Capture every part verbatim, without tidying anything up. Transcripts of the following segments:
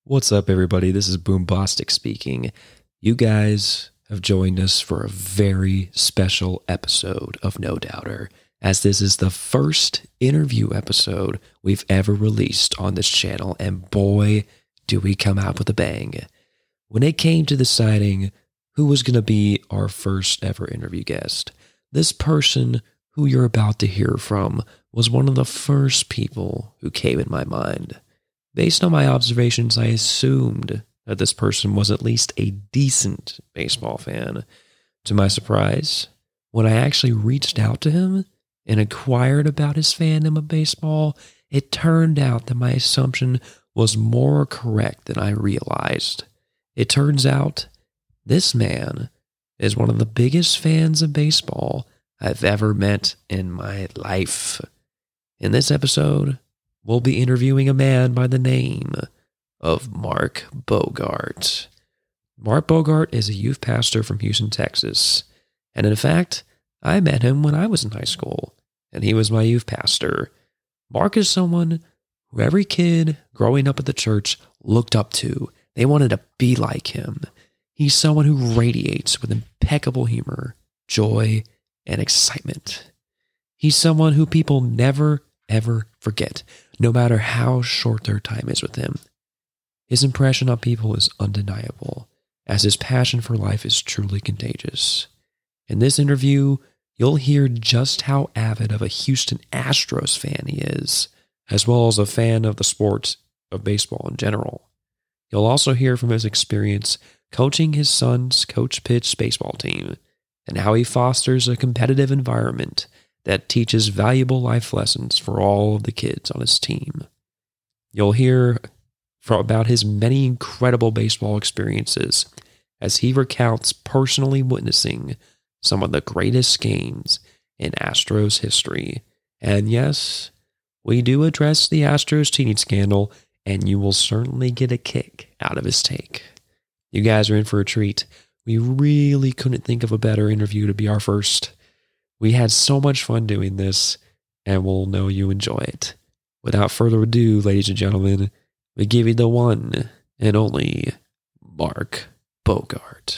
What's up, everybody? This is Boombastic speaking. You guys have joined us for a very special episode of No Doubter, as this is the first interview episode we've ever released on this channel, and boy, do we come out with a bang. When it came to deciding who was going to be our first ever interview guest, this person who you're about to hear from was one of the first people who came in my mind. Based on my observations, I assumed that this person was at least a decent baseball fan. To my surprise, when I actually reached out to him and inquired about his fandom of baseball, it turned out that my assumption was more correct than I realized. It turns out this man is one of the biggest fans of baseball I've ever met in my life. In this episode, we'll be interviewing a man by the name of Mark Bogart. Mark Bogart is a youth pastor from Houston, Texas. And in fact, I met him when I was in high school, and he was my youth pastor. Mark is someone who every kid growing up at the church looked up to. They wanted to be like him. He's someone who radiates with impeccable humor, joy, and excitement. He's someone who people never, ever forget, no matter how short their time is with him. His impression on people is undeniable, as his passion for life is truly contagious. In this interview, you'll hear just how avid of a Houston Astros fan he is, as well as a fan of the sport of baseball in general. You'll also hear from his experience coaching his son's Coach Pitch baseball team, and how he fosters a competitive environment that teaches valuable life lessons for all of the kids on his team. You'll hear from about his many incredible baseball experiences as he recounts personally witnessing some of the greatest games in Astros history. And yes, we do address the Astros cheating scandal, and you will certainly get a kick out of his take. You guys are in for a treat. We really couldn't think of a better interview to be our first. We had so much fun doing this, and we'll know you enjoy it. Without further ado, ladies and gentlemen, we give you the one and only Mark Bogart.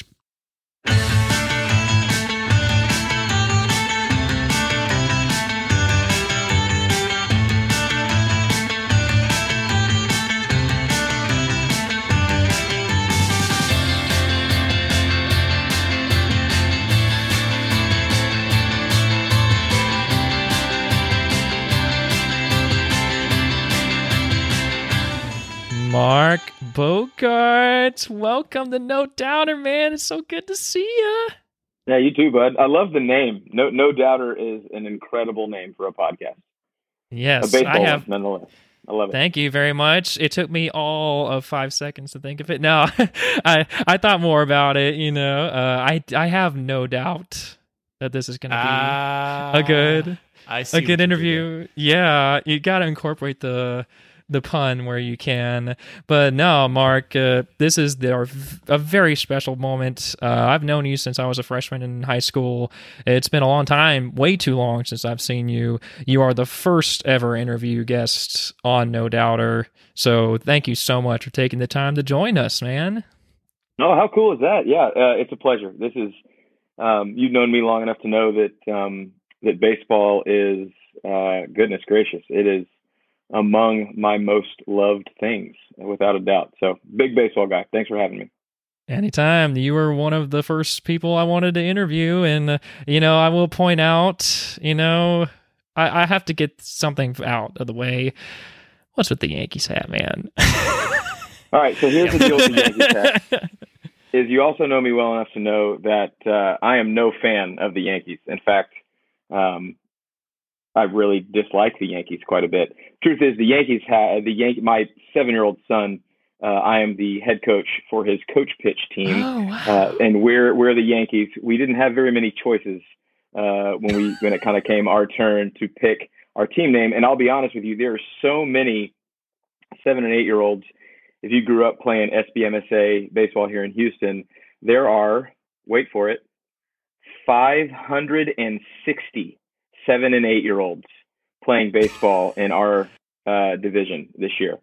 Mark Bogart, welcome to No Doubter, man. It's so good to see you. Yeah, you too, bud. I love the name. No, No Doubter is an incredible name for a podcast. Yes, a baseball I have. One, nonetheless, I love it. Thank you very much. It took me all of five seconds to think of it. No, I I thought more about it. You know, uh, I I have no doubt that this is going to be uh, a good I see a good interview. Yeah, you got to incorporate the. the pun where you can. But no, Mark, uh, this is the, a very special moment. Uh, I've known you since I was a freshman in high school. It's been a long time, way too long since I've seen you. You are the first ever interview guest on No Doubter. So thank you so much for taking the time to join us, man. Oh, how cool is that? Yeah, uh, it's a pleasure. This is, um, you've known me long enough to know that, um, that baseball is, uh, goodness gracious, it is among my most loved things, without a doubt. So, big baseball guy. Thanks for having me. Anytime. You were one of the first people I wanted to interview. And, uh, you know, I will point out, you know, I, I have to get something out of the way. What's with the Yankees hat, man? All right. So, here's the deal with the Yankees hat. Is you also know me well enough to know that uh, I am no fan of the Yankees. In fact, um, I really dislike the Yankees quite a bit. Truth is, the Yankees had the Yankee. My seven-year-old son. Uh, I am the head coach for his Coach Pitch team, oh, wow. uh, and we're we're the Yankees. We didn't have very many choices uh, when we when it kind of came our turn to pick our team name. And I'll be honest with you, there are so many seven and eight-year-olds. If you grew up playing S B M S A baseball here in Houston, there are, wait for it, five hundred sixty seven and eight year olds playing baseball in our uh, division this year.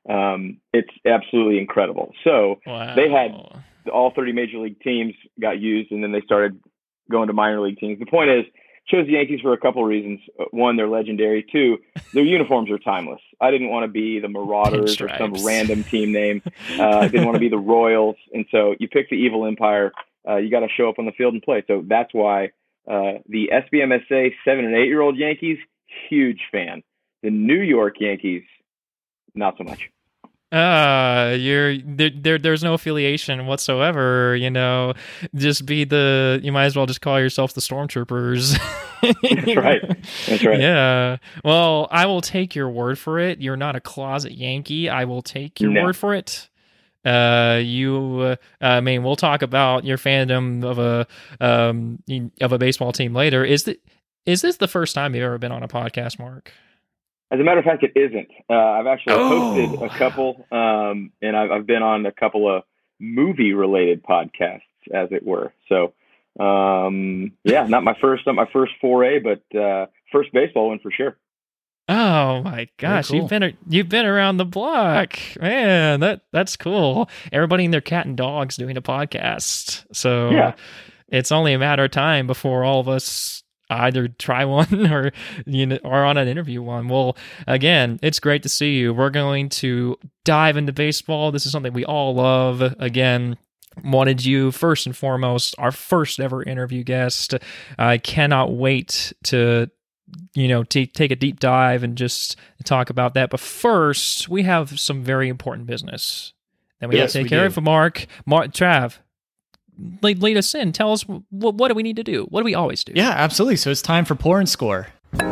Um, it's absolutely incredible. So Wow. they had all thirty major league teams got used, and then they started going to minor league teams. The point is, chose the Yankees for a couple of reasons. One, they're legendary. Two, their uniforms are timeless. I didn't want to be the Marauders or some random team name. Uh, I didn't want to be the Royals. And so you pick the evil empire. Uh, you got to show up on the field and play. So that's why uh, the S B M S A seven and eight-year-old Yankees, huge fan. The New York Yankees, not so much. Uh, you're there, there. There's no affiliation whatsoever. You know, just be the. You might as well just call yourself the Stormtroopers. That's right. That's right. Yeah. Well, I will take your word for it. You're not a closet Yankee. I will take your No. word for it. Uh, you. Uh, I mean, we'll talk about your fandom of a um of a baseball team later. Is the is this the first time you've ever been on a podcast, Mark? As a matter of fact, it isn't. Uh, I've actually Oh. hosted a couple, um, and I've, I've been on a couple of movie-related podcasts, as it were. So, um, yeah, not my first, not my first foray, but uh, first baseball one for sure. Oh my gosh, cool. you've been you've been around the block, man. That that's cool. Everybody and their cat and dogs doing a podcast, so Yeah. it's only a matter of time before all of us either try one or you know or on an interview one. Well, again, it's great to see you. We're going to dive into baseball. This is something we all love. Again, wanted you first and foremost, our first ever interview guest. I cannot wait to you know t- take a deep dive and just talk about that. But first, we have some very important business that we Yes, have to take we care do. of for Mark. Mark, Trav, lead, lead us in. Tell us what, what do we need to do? What do we always do? Yeah, absolutely. So it's time for Pour and Score.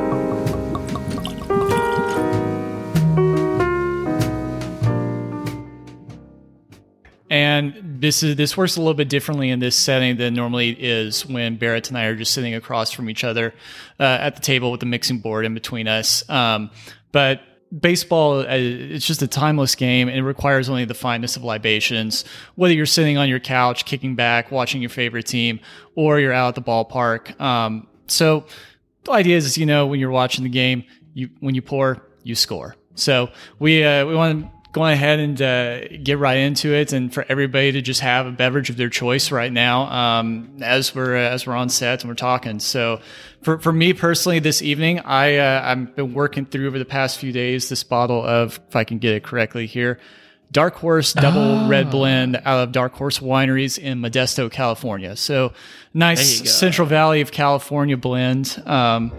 And this is this works a little bit differently in this setting than normally it is when Barrett and I are just sitting across from each other uh, at the table with the mixing board in between us. Um, but baseball, uh, it's just a timeless game, and it requires only the finest of libations. Whether you're sitting on your couch, kicking back, watching your favorite team, or you're out at the ballpark. Um, so the idea is, you know, when you're watching the game, you when you pour, you score. So we uh, we want to go ahead and uh, get right into it, and for everybody to just have a beverage of their choice right now um, as we're uh, as we're on set and we're talking. So for for me personally, this evening, I uh, I've been working through over the past few days this bottle of, if I can get it correctly here, Dark Horse Double Oh. Red Blend out of Dark Horse Wineries in Modesto, California. So There nice you go. Central Valley of California blend, um,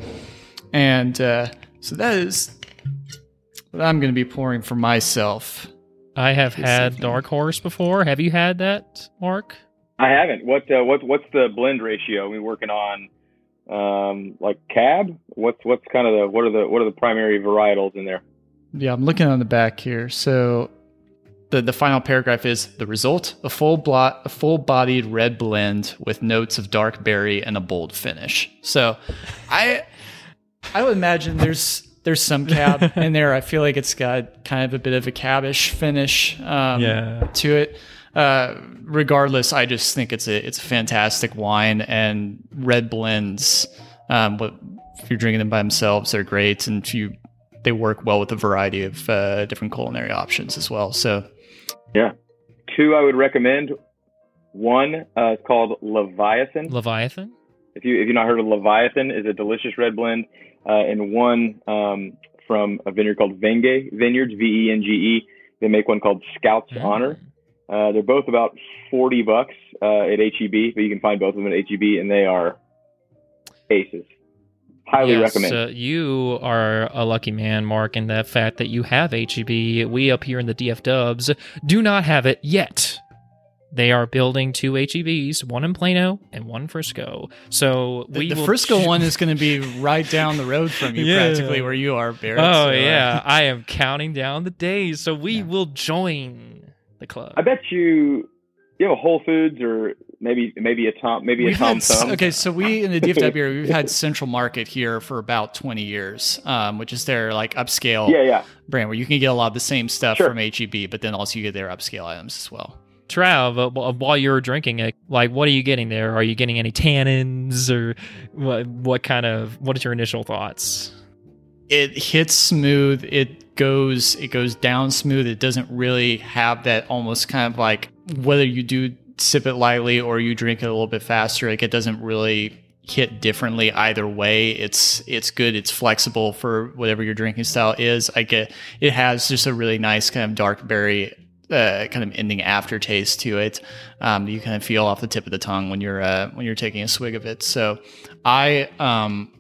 and uh, so that is what I'm going to be pouring for myself. I have This had evening. Dark Horse before. Have you had that, Mark? I haven't. What uh, what what's the blend ratio? Are we working on um, like cab? What's what's kind of the what are the what are the primary varietals in there? Yeah, I'm looking on the back here. So the the final paragraph is the result: a full blot, a full-bodied red blend with notes of dark berry and a bold finish. So I I would imagine there's there's some cab in there. I feel like it's got kind of a bit of a cabish finish um, Yeah. to it. Uh, regardless, I just think it's a it's a fantastic wine, and red blends. Um, what if you're drinking them by themselves, they're great, and if you they work well with a variety of uh, different culinary options as well. So Yeah, two I would recommend. One uh, is called Leviathan. Leviathan? If you if you've not heard of Leviathan, is a delicious red blend. Uh, and one um, from a vineyard called Venge Vineyards, V E N G E. They make one called Scout's Mm. Honor. Uh, they're both about forty bucks uh, at H E B, but you can find both of them at H E B, and they are aces. Highly Yes, recommend. uh, you are a lucky man, Mark, in the fact that you have H E B. We up here in the D F Dubs do not have it yet. They are building two H E Bs, one in Plano and one in Frisco. So the, we the will Frisco ch- one is going to be right down the road from you, Yeah. practically where you are, Barrett. Oh So, uh, yeah, I am counting down the days. So we Yeah. will join the club. I bet you you have a Whole Foods or maybe maybe a Tom maybe a We've Tom had, s- Thumb. okay, so we in the D F W area, we've had Central Market here for about twenty years, um, which is their like upscale Yeah, yeah. brand where you can get a lot of the same stuff Sure. from H E B, but then also you get their upscale items as well. Trav, uh, wh- while you're drinking it, like, what are you getting there? Are you getting any tannins, or what? What kind of? What is your initial thoughts? it hits smooth. It goes it goes down smooth. It doesn't really have that almost kind of like whether you do sip it lightly or you drink it a little bit faster. Like it doesn't really hit differently either way. It's it's good. It's flexible for whatever your drinking style is. I get it has just a really nice kind of dark berry uh, kind of ending aftertaste to it. Um, you kind of feel off the tip of the tongue when you're uh, when you're taking a swig of it. So I um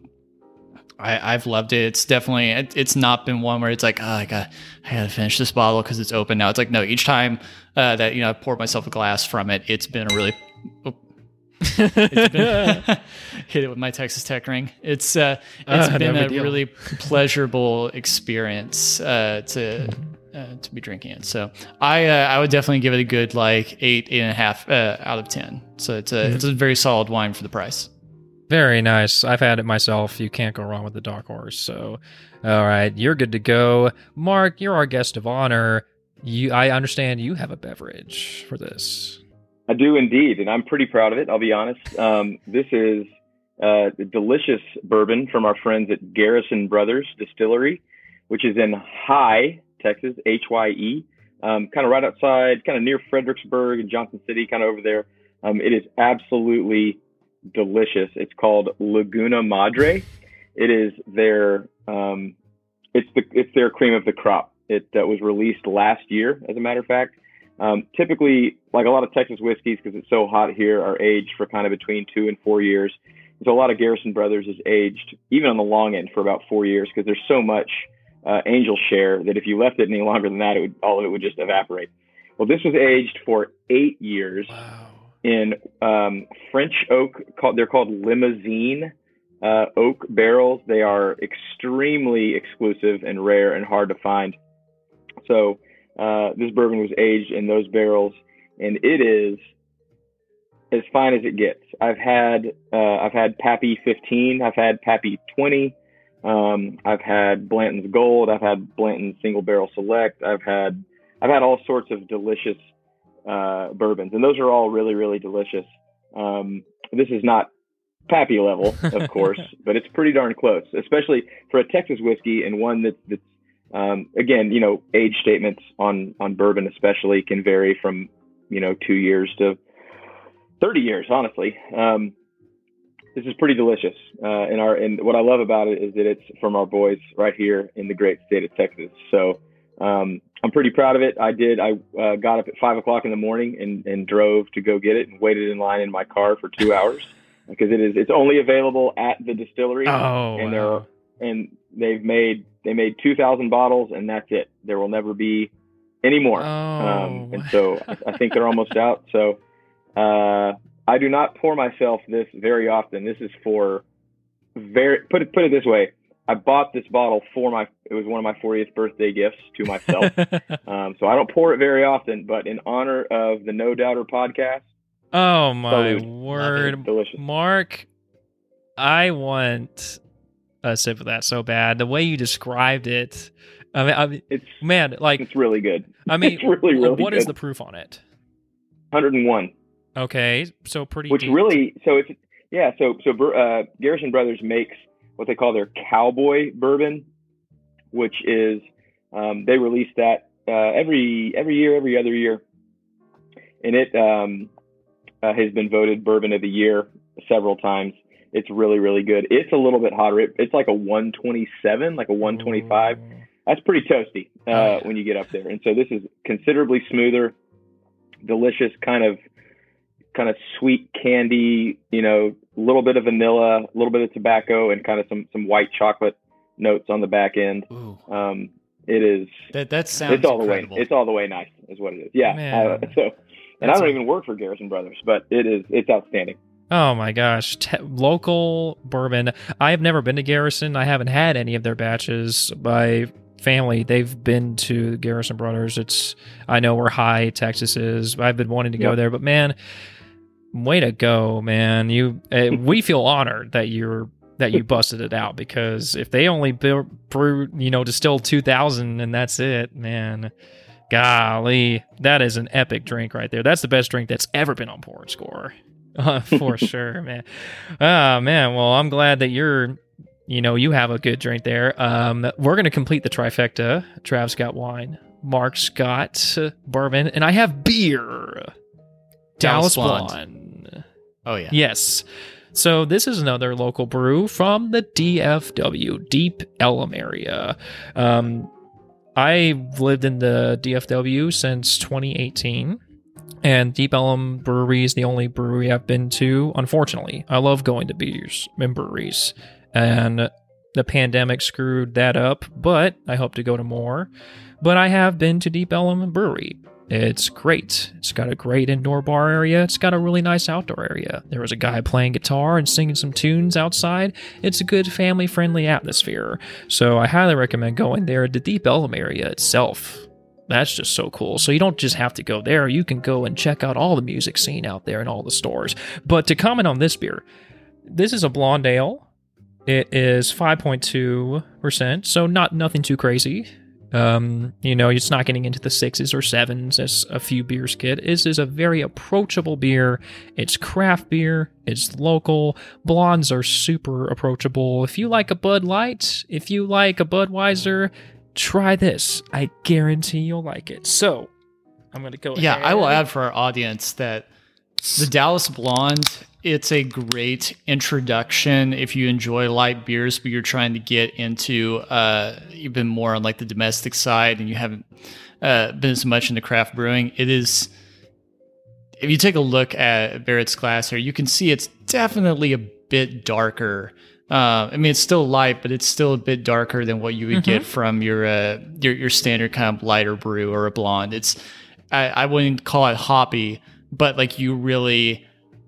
I, I've loved it. It's definitely it, it's not been one where it's like, oh, I got I gotta finish this bottle because it's open now. It's like no, each time uh, that you know I poured myself a glass from it, it's been a really oh, it's been, hit it with my Texas Tech ring. It's uh, it's uh, been no a really pleasurable experience uh, to uh, to be drinking it. So I uh, I would definitely give it a good like eight eight and a half uh, out of ten. So it's a mm-hmm. it's a very solid wine for the price. Very nice. I've had it myself. You can't go wrong with the Dark Horse. So, all right, you're good to go. Mark, you're our guest of honor. You, I understand you have a beverage for this. I do indeed, and I'm pretty proud of it, I'll be honest. Um, this is uh, the delicious bourbon from our friends at Garrison Brothers Distillery, which is in Hye, Texas, H Y E, um, kind of right outside, kind of near Fredericksburg and Johnson City, kind of over there. Um, it is absolutely delicious. It's called Laguna Madre. It is their um, it's the it's their cream of the crop. It uh, was released last year, as a matter of fact. Um, typically, like a lot of Texas whiskeys, because it's so hot here, are aged for kind of between two and four years. So a lot of Garrison Brothers is aged even on the long end for about four years because there's so much uh, angel share that if you left it any longer than that, it would all of it would just evaporate. Well, this was aged for eight years. Wow. In um, French oak, called, they're called limousine uh, oak barrels. They are extremely exclusive and rare and hard to find. So uh, this bourbon was aged in those barrels, and it is as fine as it gets. I've had uh, I've had Pappy fifteen, I've had Pappy twenty, um, I've had Blanton's Gold, I've had Blanton's Single Barrel Select, I've had I've had all sorts of delicious uh, bourbons, and those are all really, really delicious. Um, this is not Pappy level, of course, but it's pretty darn close, especially for a Texas whiskey and one that, that's, um, again, you know, age statements on, on bourbon especially can vary from, you know, two years to thirty years, honestly. Um, this is pretty delicious. Uh, and our, and what I love about it is that it's from our boys right here in the great state of Texas. So, um, I'm pretty proud of it. I did. I uh, got up at five o'clock in the morning and, and drove to go get it and waited in line in my car for two hours because it is. It's only available at the distillery. Oh, and wow. they're and they've made they made two thousand bottles and that's it. There will never be any more. Oh. Um, and so I, I think they're almost out. So uh, I do not pour myself this very often. This is for very put it put it this way. I bought this bottle for my, it was one of my fortieth birthday gifts to myself. um, so I don't pour it very often, but in honor of the No Doubter podcast. Oh my salute. word. Delicious. Mark, I want a sip of that so bad. The way you described it, I mean, I mean it's, man, like, it's really good. I mean, it's really, really what good. is the proof on it? one hundred one. Okay. So pretty Which deep. really, so it's, yeah, so, so uh, Garrison Brothers makes what they call their cowboy bourbon, which is um, they release that uh, every every year, every other year, and it um, uh, has been voted bourbon of the year several times. It's really, really good. It's a little bit hotter. It, it's like a one twenty-seven, like a one twenty-five. Ooh. That's pretty toasty uh, Oh, yeah. when you get up there. And so this is considerably smoother, delicious, kind of kind of sweet candy, you know, a little bit of vanilla, a little bit of tobacco, and kind of some, some white chocolate notes on the back end. Ooh. Um, it is, That that sounds it's all incredible. the way, it's all the way nice is what it is. Yeah. Man. Uh, so, and That's I don't a- even work for Garrison Brothers, but it is, it's outstanding. Oh my gosh. Te- local bourbon. I have never been to Garrison. I haven't had any of their batches. My family, they've been to Garrison Brothers. It's, I know where Hye, Texas is. I've been wanting to go Yep. there, but man, way to go, man. You, uh, we feel honored that you're, that you busted it out, because if they only brew, brew you know, distill two thousand and that's it, man, golly, that is an epic drink right there. That's the best drink that's ever been on Pour and Score. Uh, for sure, man. Ah, man. Well, I'm glad that you're you know, you have a good drink there. Um, we're going to complete the trifecta. Trav's got wine, Mark's got uh, bourbon, and I have beer. Dallas, Dallas Blonde. Blonde. Oh, yeah. Yes. So this is another local brew from the D F W, Deep Ellum area. Um, I've lived in the D F W since twenty eighteen. And Deep Ellum Brewery is the only brewery I've been to, unfortunately. I love going to beers and breweries. And the pandemic screwed that up, but I hope to go to more. But I have been to Deep Ellum Brewery. It's great. It's got a great indoor bar area. It's got a really nice outdoor area. There was a guy playing guitar and singing some tunes outside. It's a good family-friendly atmosphere. So I highly recommend going there. The Deep Ellum area itself, that's just so cool. So you don't just have to go there. You can go and check out all the music scene out there in all the stores. But to comment on this beer, this is a blonde ale. It is five point two percent, so not nothing too crazy. Um, you know, it's not getting into the sixes or sevens as a few beers get. This is a very approachable beer. It's craft beer. It's local. Blondes are super approachable. If you like a Bud Light, if you like a Budweiser, try this. I guarantee you'll like it. So, I'm going to go Yeah, ahead. I will add for our audience that the Dallas Blonde, it's a great introduction if you enjoy light beers, but you're trying to get into uh, even more on like the domestic side and you haven't uh, been as much into craft brewing. It is, if you take a look at Barrett's glass here, you can see it's definitely a bit darker. Uh, I mean, it's still light, but it's still a bit darker than what you would Mm-hmm. get from your, uh, your your standard kind of lighter brew or a blonde. It's I, I wouldn't call it hoppy, but like you really,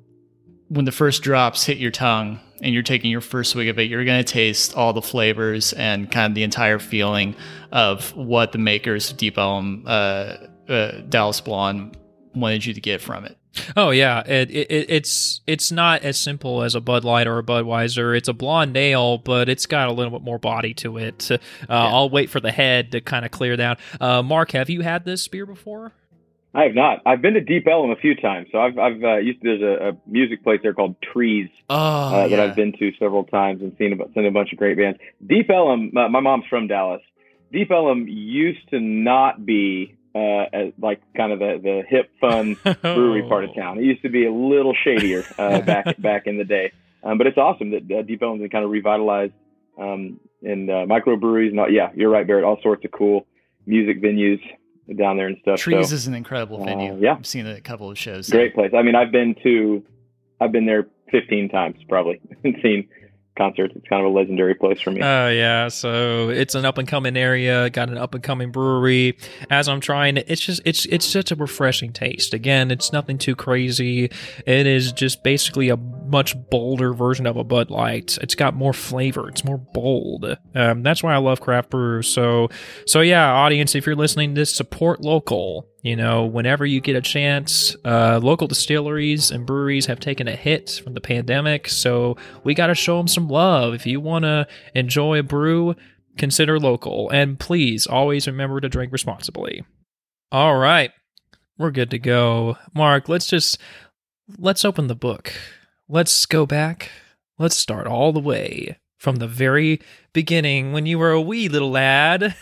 when the first drops hit your tongue and you're taking your first swig of it, you're going to taste all the flavors and kind of the entire feeling of what the makers of Deep Ellum uh, uh, Dallas Blonde wanted you to get from it. Oh yeah, it, it it's it's not as simple as a Bud Light or a Budweiser. It's a blonde ale, but it's got a little bit more body to it. Uh, yeah. I'll wait for the head to kind of clear down. Uh, Mark, have you had this beer before? I have not. I've been to Deep Ellum a few times. So I've I've uh, used there's a, a music place there called Trees oh, uh, that yeah. I've been to several times and seen a, seen a bunch of great bands. Deep Ellum. Uh, my mom's from Dallas. Deep Ellum used to not be uh, as, like kind of the, the hip, fun brewery part of town. It used to be a little shadier uh, back back in the day. Um, but it's awesome that uh, Deep Ellum's been kind of revitalized um, in uh, microbreweries. And all, yeah, you're right, Barrett. All sorts of cool music venues down there and stuff. Trees so, is an incredible venue. Uh, yeah, I've seen a couple of shows. Great place. I mean, I've been to, I've been there fifteen times probably and seen concerts. It's kind of a legendary place for me. Oh uh, yeah, so it's an up and coming area, got an up and coming brewery. As I'm trying it, it's just it's it's such a refreshing taste. Again, it's nothing too crazy. It is just basically a much bolder version of a Bud Light. It's got more flavor. It's more bold. Um, that's why I love craft brews. So so yeah, audience, if you're listening to this, support local. You know, whenever you get a chance, uh, local distilleries and breweries have taken a hit from the pandemic, so we got to show them some love. If you want to enjoy a brew, consider local. And please, always remember to drink responsibly. All right, we're good to go. Mark, let's just, let's open the book. Let's go back. Let's start all the way from the very beginning when you were a wee little lad.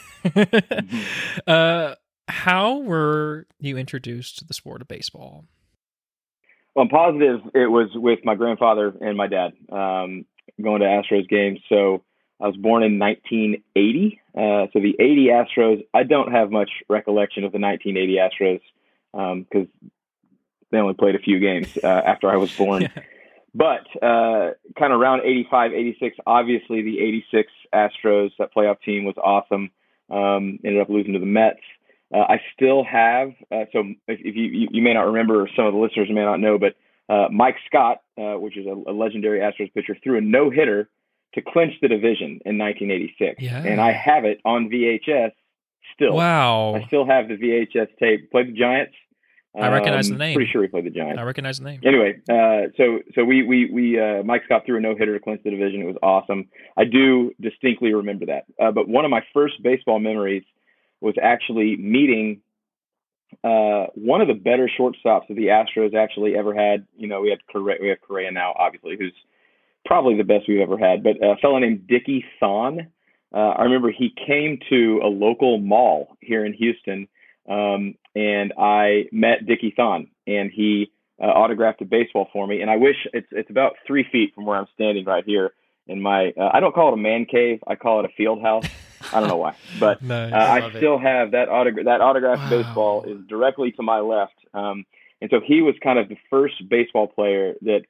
uh, How were you introduced to the sport of baseball? Well, I'm positive it was with my grandfather and my dad um, going to Astros games. So I was born in nineteen eighty. Uh, so the eighty Astros, I don't have much recollection of the nineteen eighty Astros because um, they only played a few games uh, after I was born. Yeah. But uh, kind of around eighty-five, eighty-six, obviously the eighty-six Astros, that playoff team was awesome. Um, ended up losing to the Mets. Uh, I still have, uh, so if, if you, you, you may not remember, or some of the listeners may not know, but uh, Mike Scott, uh, which is a, a legendary Astros pitcher, threw a no-hitter to clinch the division in nineteen eighty-six. Yeah. And I have it on V H S still. Wow. I still have the V H S tape. Played the Giants. I recognize um, the name. Pretty sure he played the Giants. I recognize the name. Anyway, uh, so so we we we uh, Mike Scott threw a no-hitter to clinch the division. It was awesome. I do distinctly remember that. Uh, but one of my first baseball memories was actually meeting uh, one of the better shortstops that the Astros actually ever had. You know, we had Correa, we have Correa now, obviously, who's probably the best we've ever had. But a fellow named Dickie Thon, uh, I remember he came to a local mall here in Houston, um, and I met Dickie Thon, and he uh, autographed a baseball for me. And I wish it's it's about three feet from where I'm standing right here in my. Uh, I don't call it a man cave. I call it a field house. I don't know why, but Nice. uh, I I, love it. still have that autograph. That autographed Wow. baseball is directly to my left, um, and so he was kind of the first baseball player that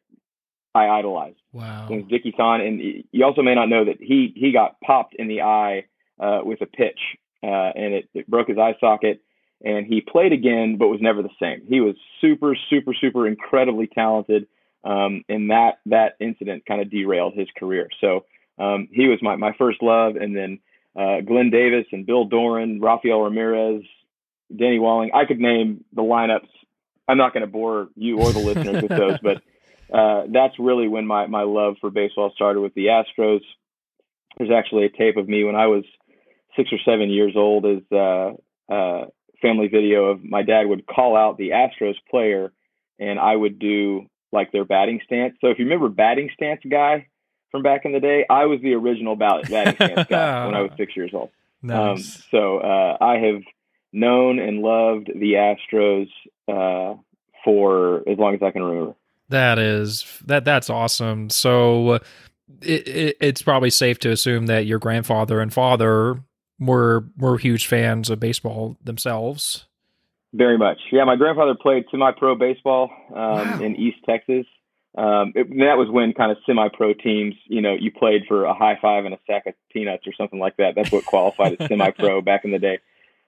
I idolized. Wow. It was Dickie Thon, and you also may not know that he he got popped in the eye uh, with a pitch, uh, and it, it broke his eye socket. And he played again, but was never the same. He was super, super, super incredibly talented, um, and that that incident kind of derailed his career. So um, he was my my first love, and then uh, Glenn Davis and Bill Doran, Rafael Ramirez, Danny Walling. I could name the lineups. I'm not going to bore you or the listeners with those, but uh, that's really when my my love for baseball started with the Astros. There's actually a tape of me when I was six or seven years old as uh, uh, family video of my dad would call out the Astros player, and I would do like their batting stance. So if you remember batting stance guy from back in the day, I was the original batting stance guy when I was six years old. Nice. Um, so uh, I have known and loved the Astros uh, for as long as I can remember. That is that. That's awesome. So it, it, it's probably safe to assume that your grandfather and father were were huge fans of baseball themselves. Very much, yeah. My grandfather played semi-pro baseball um, Wow. in East Texas. Um, it, that was when kind of semi-pro teams, you know, you played for a high five and a sack of peanuts or something like that. That's what qualified as semi-pro back in the day.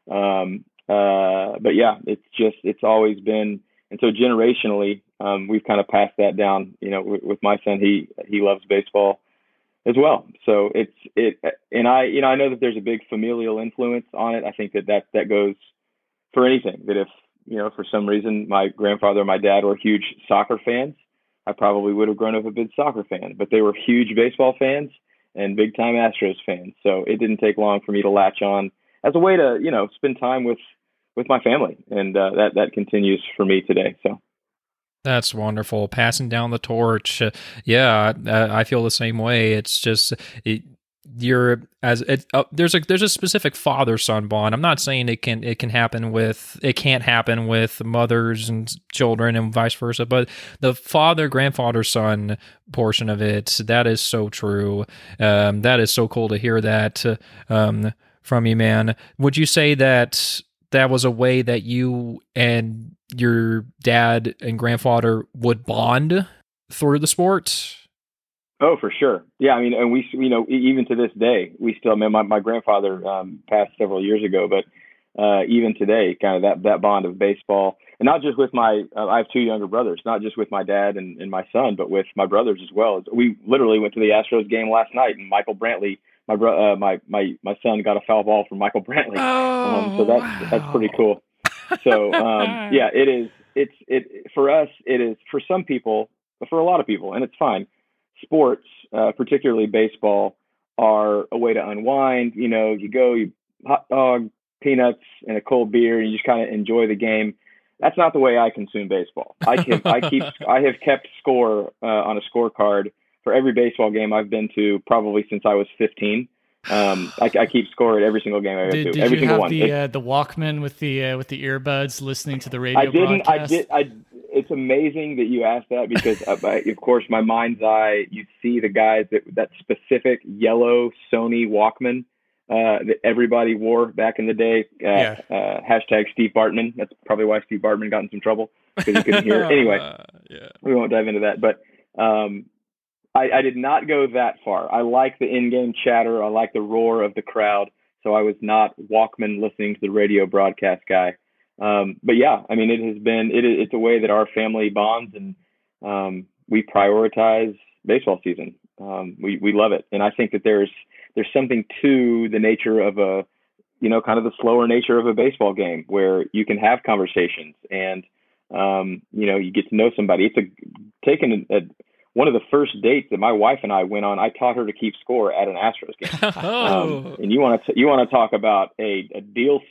Um, uh, but yeah, it's just it's always been, and so generationally, um, we've kind of passed that down. You know, with, with my son, he he loves baseball as well. So it's it, and I, you know, I know that there's a big familial influence on it. I think that that, that goes for anything. That if, you know, for some reason my grandfather or my dad were huge soccer fans, I probably would have grown up a big soccer fan. But they were huge baseball fans and big time Astros fans. So it didn't take long for me to latch on as a way to, you know, spend time with with my family, and uh, that that continues for me today. So. That's wonderful. Passing down the torch. Uh, yeah, uh, I feel the same way. It's just it, you're as it, uh, there's a there's a specific father son bond. I'm not saying it can it can happen with it can't happen with mothers and children and vice versa, but the father grandfather son portion of it, that is so true. Um, that is so cool to hear that um, from you, man. Would you say that that was a way that you and your dad and grandfather would bond through the sport? Oh, for sure. Yeah. I mean, and we, you know, even to this day, we still, I mean, my, my grandfather um, passed several years ago, but uh, even today, kind of that, that bond of baseball, and not just with my, uh, I have two younger brothers, not just with my dad and, and my son, but with my brothers as well. We literally went to the Astros game last night, and Michael Brantley, my bro, uh, my, my, my son got a foul ball from Michael Brantley. Oh, um, so that's, wow. that's pretty cool. So, um, yeah, it is, it's, it, for us, it is, for some people, but for a lot of people, and it's fine. Sports, uh, particularly baseball, are a way to unwind. You know, you go, you hot dog, peanuts, and a cold beer, and you just kind of enjoy the game. That's not the way I consume baseball. I keep, I keep, I have kept score uh, on a scorecard for every baseball game I've been to, probably since I was fifteen. Um, I, I keep score at every single game I go Did, to. did every you single have one. the It, uh, the Walkman with the uh, with the earbuds, listening to the radio I didn't. broadcast? I did. I. It's amazing that you asked that, because, uh, I, of course, my mind's eye, you see the guys that that specific yellow Sony Walkman uh, that everybody wore back in the day. Uh, Yeah. uh, hashtag Steve Bartman. That's probably why Steve Bartman got in some trouble, because he couldn't hear. Anyway, Uh, yeah. we won't dive into that. But um, I, I did not go that far. I like the in-game chatter. I like the roar of the crowd. So I was not Walkman listening to the radio broadcast guy. Um, but yeah, I mean, it has been, it, it's a way that our family bonds, and um, we prioritize baseball season. Um, we, we love it. And I think that there's, there's something to the nature of a, you know, kind of the slower nature of a baseball game, where you can have conversations and, um, you know, you get to know somebody. It's a, taking a, a one of the first dates that my wife and I went on, I taught her to keep score at an Astros game. Oh. Um, and you want to, you want to talk about a, a deal sealer.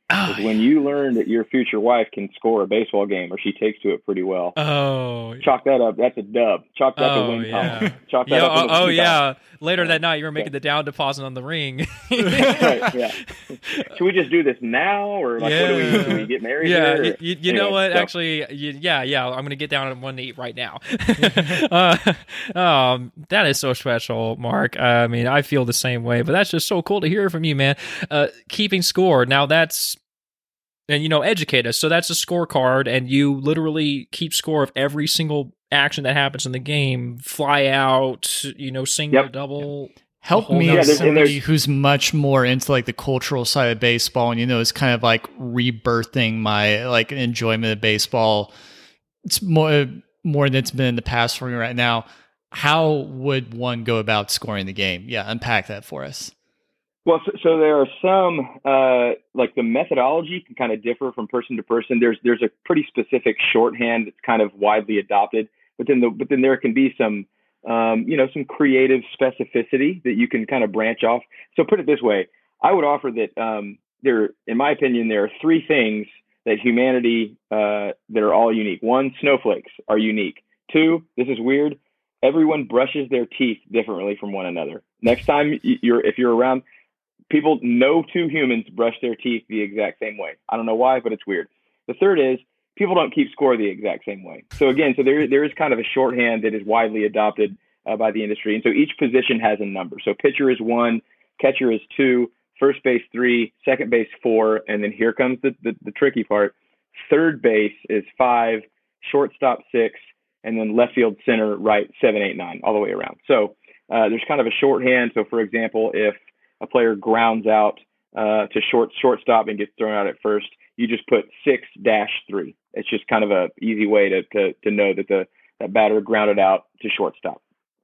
Oh, is when you learn that your future wife can score a baseball game, or she takes to it pretty well. Oh, Chalk that up. That's a dub. Chalk that oh, to win yeah. column. Chalk that yeah, up. oh, to the oh win yeah. column. Later that night, you were making Yeah. the down deposit on the ring. Right, yeah. Should we just do this now, or like, yeah. what do we do? We get married yeah, here? you, you, you Anyway, know what? so. Actually, you, yeah, yeah. I'm gonna get down on one knee right now. uh, um, that is so special, Mark. Uh, I mean, I feel the same way, but that's just so cool to hear from you, man. Uh, keeping score. Now that's. And, you know, educate us. So that's a scorecard, and you literally keep score of every single action that happens in the game. Fly out, you know, single, Yep. double. Help me Yeah, as there's- and somebody there's- who's much more into like the cultural side of baseball, and you know, it's kind of like rebirthing my like enjoyment of baseball. It's more more than it's been in the past for me right now. How would one go about scoring the game? Yeah, unpack that for us. Well, so, so there are some, uh, like the methodology can kind of differ from person to person. There's there's a pretty specific shorthand that's kind of widely adopted, but then the, but then there can be some, um, you know, some creative specificity that you can kind of branch off. So put it this way, I would offer that um, there, in my opinion, there are three things that humanity uh, that are all unique. One, snowflakes are unique. Two, this is weird, everyone brushes their teeth differently from one another. Next time you're, if you're around, people, no two humans brush their teeth the exact same way. I don't know why, but it's weird. The third is people don't keep score the exact same way. So again, so there there is kind of a shorthand that is widely adopted uh, by the industry. And so each position has a number. So pitcher is one, catcher is two, first base three, second base four, and then here comes the, the, the tricky part. Third base is five, shortstop six, and then left field, center, right, seven, eight, nine, all the way around. So uh, there's kind of a shorthand. So for example, if a player grounds out uh, to short shortstop and gets thrown out at first, you just put six dash three. It's just kind of a easy way to to, to know that the that batter grounded out to shortstop.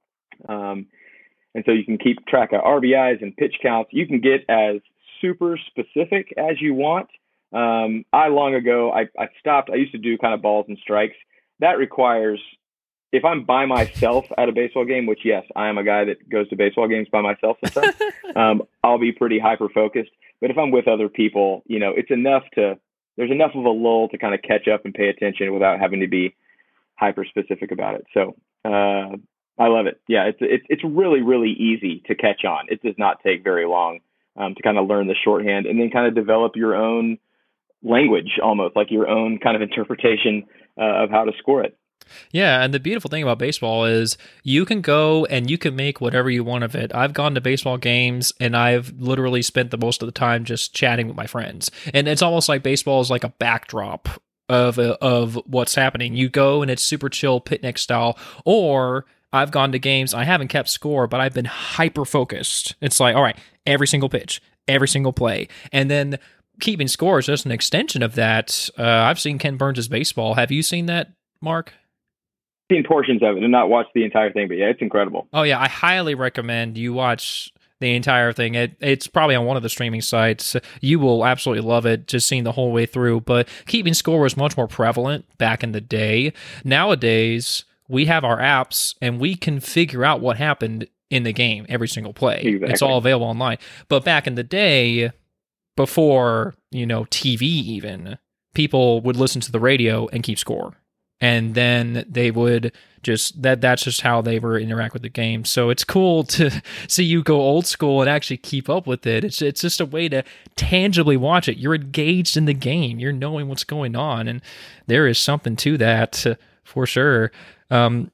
Um, and so you can keep track of R B Is and pitch counts. You can get as super specific as you want. Um, I long ago I, I stopped. I used to do kind of balls and strikes. That requires, if I'm by myself at a baseball game, which yes, I am a guy that goes to baseball games by myself sometimes, um, I'll be pretty hyper focused. But if I'm with other people, you know, it's enough to, there's enough of a lull to kind of catch up and pay attention without having to be hyper specific about it. So uh, I love it. Yeah, it's, it's, it's really, really easy to catch on. It does not take very long um, to kind of learn the shorthand and then kind of develop your own language, almost like your own kind of interpretation uh, of how to score it. Yeah, and the beautiful thing about baseball is you can go and you can make whatever you want of it. I've gone to baseball games and I've literally spent the most of the time just chatting with my friends. And it's almost like baseball is like a backdrop of of what's happening. You go and it's super chill picnic style, or I've gone to games, I haven't kept score, but I've been hyper focused. It's like, all right, every single pitch, every single play. And then keeping score is just an extension of that. Uh, I've seen Ken Burns' baseball. Have you seen that, Mark? Seen portions of it and not watched the entire thing, but yeah, it's incredible. Oh yeah, I highly recommend you watch the entire thing. It, it's probably on one of the streaming sites. You will absolutely love it, just seeing the whole way through. But keeping score was much more prevalent back in the day. Nowadays, we have our apps and we can figure out what happened in the game every single play. Exactly. It's all available online. But back in the day, before, you know, T V even, people would listen to the radio and keep score. And then they would just, that that's just how they were interact with the game. So it's cool to see you go old school and actually keep up with it. It's it's just a way to tangibly watch it. You're engaged in the game. You're knowing what's going on. And there is something to that uh, for sure. Um,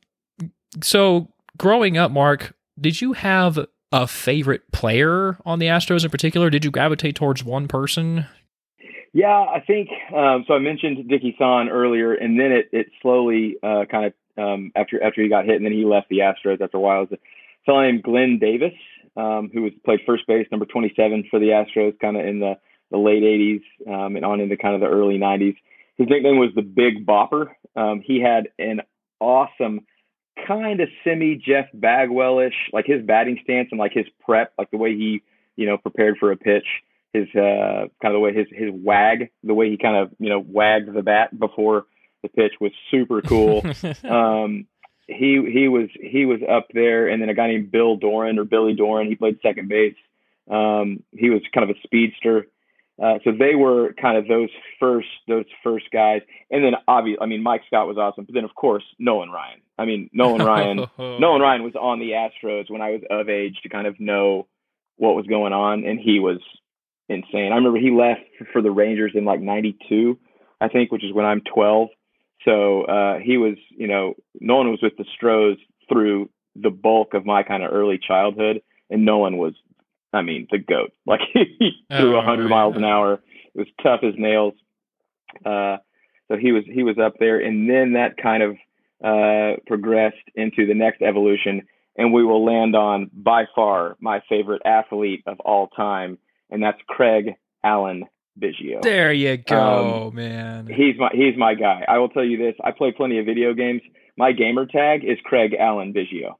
so growing up, Mark, did you have a favorite player on the Astros in particular? Did you gravitate towards one person? Yeah, I think um, so. I mentioned Dickie Son earlier, and then it it slowly uh, kind of um, after after he got hit, and then he left the Astros after a while. It was a fellow named Glenn Davis, um, who was played first base, number twenty-seven for the Astros, kind of in the, the late eighties um, and on into kind of the early nineties. His nickname was the Big Bopper. Um, he had an awesome kind of semi Jeff Bagwell-ish, like his batting stance and like his prep, like the way he you know prepared for a pitch. His uh, kind of the way his his wag, the way he kind of you know wagged the bat before the pitch was super cool. um, he he was he was up there, and then a guy named Bill Doran or Billy Doran, he played second base. Um, he was kind of a speedster, Uh, so they were kind of those first those first guys, and then obviously, I mean, Mike Scott was awesome, but then of course Nolan Ryan. I mean, Nolan Ryan. Nolan Ryan was on the Astros when I was of age to kind of know what was going on, and he was insane. I remember he left for the Rangers in like ninety-two, I think, which is when I'm twelve. So uh, he was, you know, Nolan was with the Stros through the bulk of my kind of early childhood, and Nolan was, I mean, the GOAT. Like he threw a hundred miles an hour. It was tough as nails. Uh, so he was he was up there, and then that kind of uh, progressed into the next evolution, and we will land on by far my favorite athlete of all time, and that's Craig Allen Biggio. There you go, um, man. He's my he's my guy. I will tell you this: I play plenty of video games. My gamer tag is Craig Allen Biggio.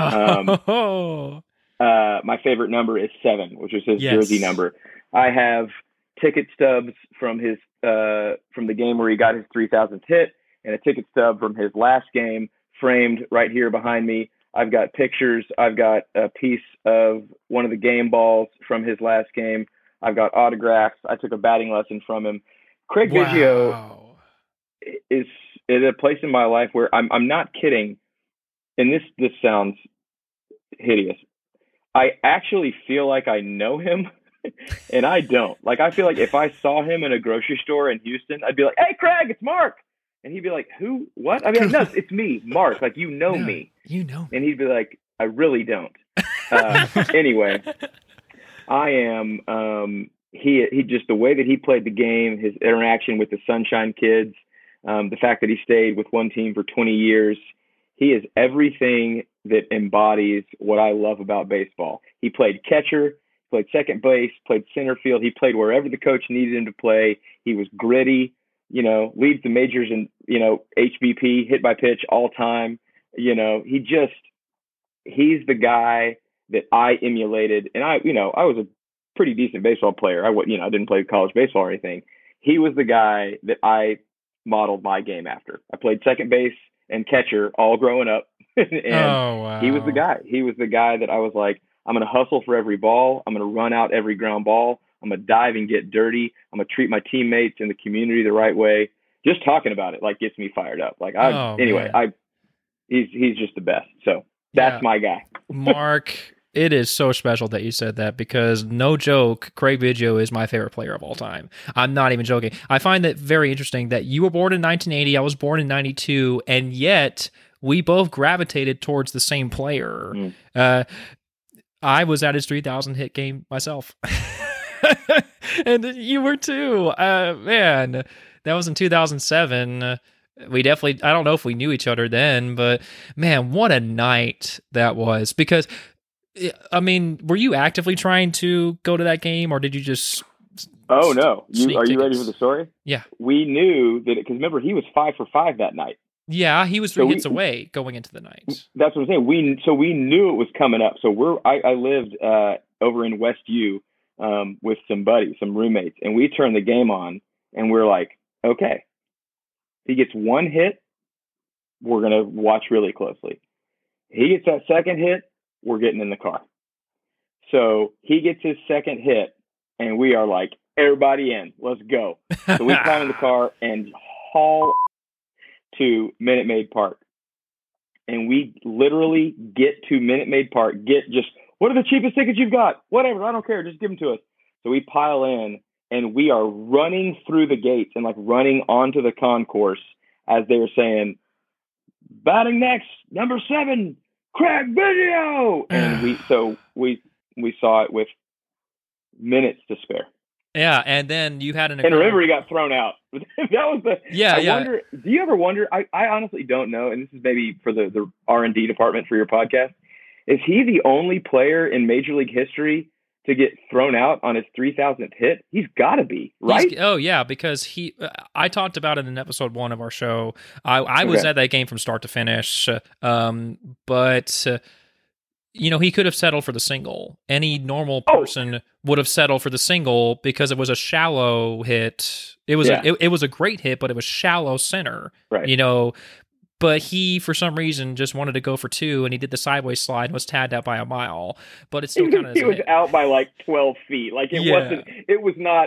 Oh. Um, Uh, my favorite number is seven, which is his yes. jersey number. I have ticket stubs from his uh, from the game where he got his three thousandth hit, and a ticket stub from his last game framed right here behind me. I've got pictures. I've got a piece of one of the game balls from his last game. I've got autographs. I took a batting lesson from him. Craig wow. Biggio is is a place in my life where I'm I'm not kidding, and this this sounds hideous. I actually feel like I know him, and I don't. Like, I feel like if I saw him in a grocery store in Houston, I'd be like, "Hey, Craig, it's Mark," and he'd be like, "Who? What?" I mean, no, it's me, Mark. Like, you know no, me. You know me. And he'd be like, "I really don't." Uh, anyway, I am. Um, he he just the way that he played the game, his interaction with the Sunshine Kids, um, the fact that he stayed with one team for twenty years. He is everything that embodies what I love about baseball. He played catcher, played second base, played center field. He played wherever the coach needed him to play. He was gritty, you know, leads the majors in, you know, H B P, hit by pitch, all time. You know, he just, he's the guy that I emulated. And I, you know, I was a pretty decent baseball player. I, you know, I didn't play college baseball or anything. He was the guy that I modeled my game after. I played second base and catcher all growing up. and oh, wow. he was the guy. He was the guy that I was like, I'm going to hustle for every ball. I'm going to run out every ground ball. I'm going to dive and get dirty. I'm going to treat my teammates and the community the right way. Just talking about it, like, gets me fired up. Like, I, oh, anyway, man. I, he's, he's just the best. So that's yeah. my guy. Mark, it is so special that you said that, because no joke, Craig Biggio is my favorite player of all time. I'm not even joking. I find that very interesting that you were born in nineteen eighty, I was born in ninety-two, and yet we both gravitated towards the same player. Mm. Uh, I was at his three thousand hit game myself. And you were too. Uh, man, that was in two thousand seven. We definitely, I don't know if we knew each other then, but man, what a night that was. Because, I mean, were you actively trying to go to that game, or did you just... Oh, no. You, are tickets? you ready for the story? Yeah. We knew that, because remember, he was five for five that night. Yeah, he was three so hits we, away going into the night. That's what I'm saying. We So we knew it was coming up. So we're I, I lived uh, over in West U um, with some buddies, some roommates, and we turned the game on, and we're like, okay, he gets one hit, we're going to watch really closely. He gets that second hit, we're getting in the car. So he gets his second hit, and we are like, everybody in, let's go. So we climb in the car and haul to Minute Maid Park. And we literally get to Minute Maid Park, get just, what are the cheapest tickets you've got? Whatever, I don't care, just give them to us. So we pile in, and we are running through the gates and like running onto the concourse as they were saying, batting next, number seven, Craig Biggio. And we, so we, we saw it with minutes to spare. Yeah, and then you had an... And remember, he got thrown out. That was the... Yeah, I yeah. wonder, do you ever wonder, I, I honestly don't know, and this is maybe for the, the R and D department for your podcast, is he the only player in Major League history to get thrown out on his three thousandth hit? He's got to be, right? He's, oh, yeah, because he... Uh, I talked about it in episode one of our show. I, I was okay. at that game from start to finish, um, but... Uh, you know, he could have settled for the single. Any normal person oh. would have settled for the single because it was a shallow hit. It was yeah. a, it, it was a great hit, but it was shallow center. Right. You know, but he for some reason just wanted to go for two, and he did the sideways slide and was tagged out by a mile. But it's still kind of he was out by like twelve feet. Like it yeah. wasn't. It was not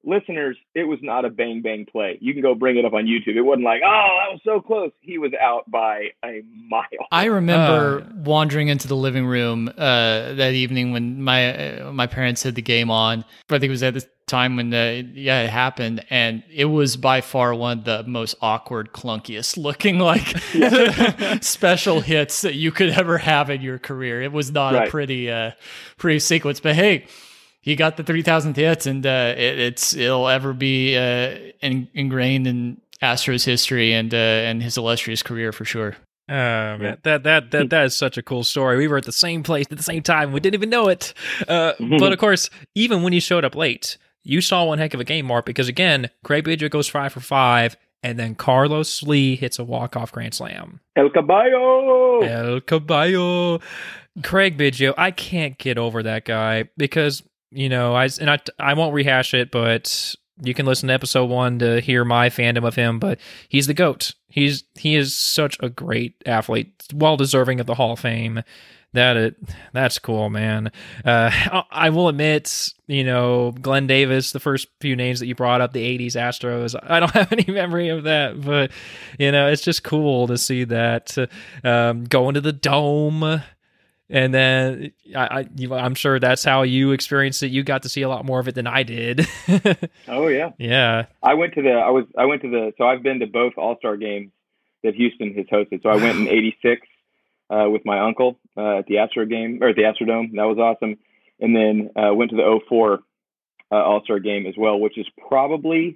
listeners, it was not a bang bang play. You can go bring it up on YouTube. It wasn't like, oh, that was so close. He was out by a mile. I remember Uh. wandering into the living room uh, that evening when my uh, my parents had the game on. I think it was at the time when uh, yeah it happened, and it was by far one of the most awkward, clunkiest looking like special hits that you could ever have in your career. It was not Right. a pretty uh, pretty sequence, but hey. He got the three thousandth hits, and uh, it, it's it'll ever be uh, in, ingrained in Astros history and uh, and his illustrious career for sure. Oh man, that that that that is such a cool story. We were at the same place at the same time. We didn't even know it. Uh, but of course, even when you showed up late, you saw one heck of a game, Mark. Because again, Craig Biggio goes five for five, and then Carlos Lee hits a walk off grand slam. El Caballo. El Caballo, Craig Biggio. I can't get over that guy because you know I and I I won't rehash it, but you can listen to episode one to hear my fandom of him, but he's the GOAT. He's he is such a great athlete, well deserving of the Hall of Fame. That it, that's cool, man. Uh, I, I will admit, you know, Glenn Davis, the first few names that you brought up, the eighties Astros, I don't have any memory of that, but, you know, it's just cool to see that um, going to the Dome. And then I, I, you, I'm sure that's how you experienced it. You got to see a lot more of it than I did. Oh yeah. Yeah. I went to the I was I went to the so I've been to both All-Star games that Houston has hosted. So I went in eighty-six uh, with my uncle uh, at the Astro game or at the Astrodome. That was awesome. And then uh, went to the oh four uh, All-Star game as well, which is probably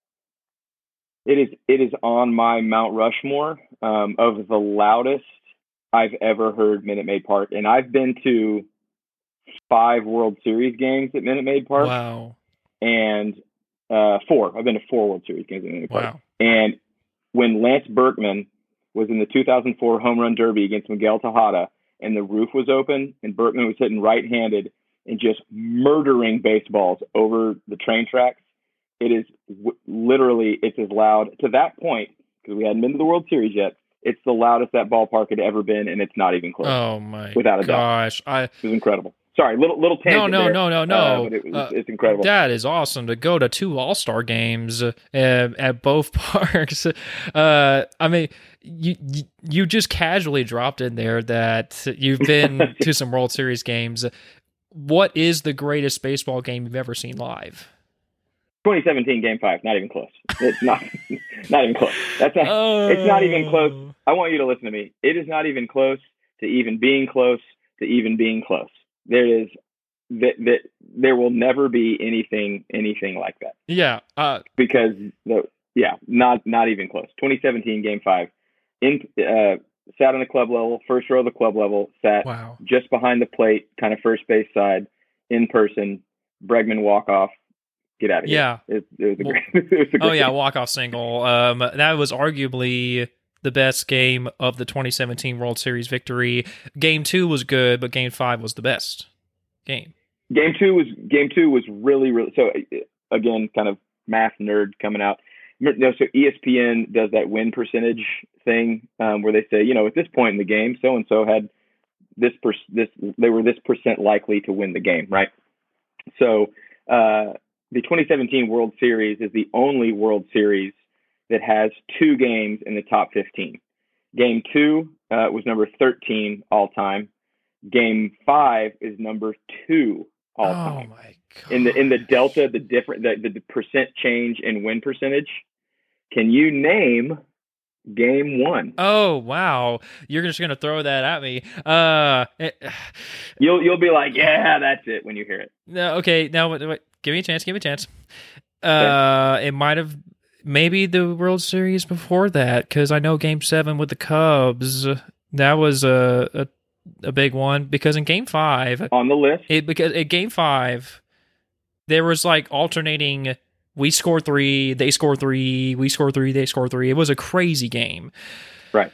it is it is on my Mount Rushmore um, of the loudest I've ever heard Minute Maid Park. And I've been to five World Series games at Minute Maid Park. Wow. And uh, four. I've been to four World Series games at Minute Maid Park. Wow. And when Lance Berkman was in the two thousand four Home Run Derby against Miguel Tejada, and the roof was open, and Berkman was hitting right-handed and just murdering baseballs over the train tracks, it is w- literally, it's as loud to that point, because we hadn't been to the World Series yet. It's the loudest that ballpark had ever been, and it's not even close. Oh my Without a doubt. gosh. I It was incredible. Sorry, little little tangent No, no, there, no, no, no. uh, but it was, Uh, it's incredible. That is awesome to go to two All-Star games uh, at both parks. Uh, I mean, you, you you just casually dropped in there that you've been to some World Series games. What is the greatest baseball game you've ever seen live? twenty seventeen Game Five, not even close. It's not, not even close. That's not, Oh. It's not even close. I want you to listen to me. It is not even close to even being close to even being close. There is that that there will never be anything anything like that Yeah. Uh, because the yeah not not even close. twenty seventeen Game Five, in uh, sat on the club level, first row of the club level, sat wow. just behind the plate, kind of first base side, in person. Bregman walk off. Get out of here. Yeah. It, it was a Well, great. It was a great Oh yeah, walk-off single. Um, that was arguably the best game of the twenty seventeen World Series victory. Game two was good, but Game five was the best game. Game two was game two was really really so. Again, kind of math nerd coming out. You know, so E S P N does that win percentage thing um, where they say, you know, at this point in the game, so and so had this per, this they were this percent likely to win the game, right? So uh, the twenty seventeen World Series is the only World Series that has two games in the top fifteen. Game two uh, was number thirteen all time. Game five is number two all oh time. my god! In the in the delta, the different the, the, the percent change in win percentage. Can you name game one? Oh wow! You're just gonna throw that at me. Uh, it, You'll you'll be like, yeah, that's it when you hear it. no, okay. Now, wait, wait, give me a chance. Give me a chance. Uh, it might have maybe the World Series before that because I know Game Seven with the Cubs. That was a a, a big one because in Game Five. On the list. It because at game five, there was like alternating. We score three, they score three. We score three, they score three. It was a crazy game. Right.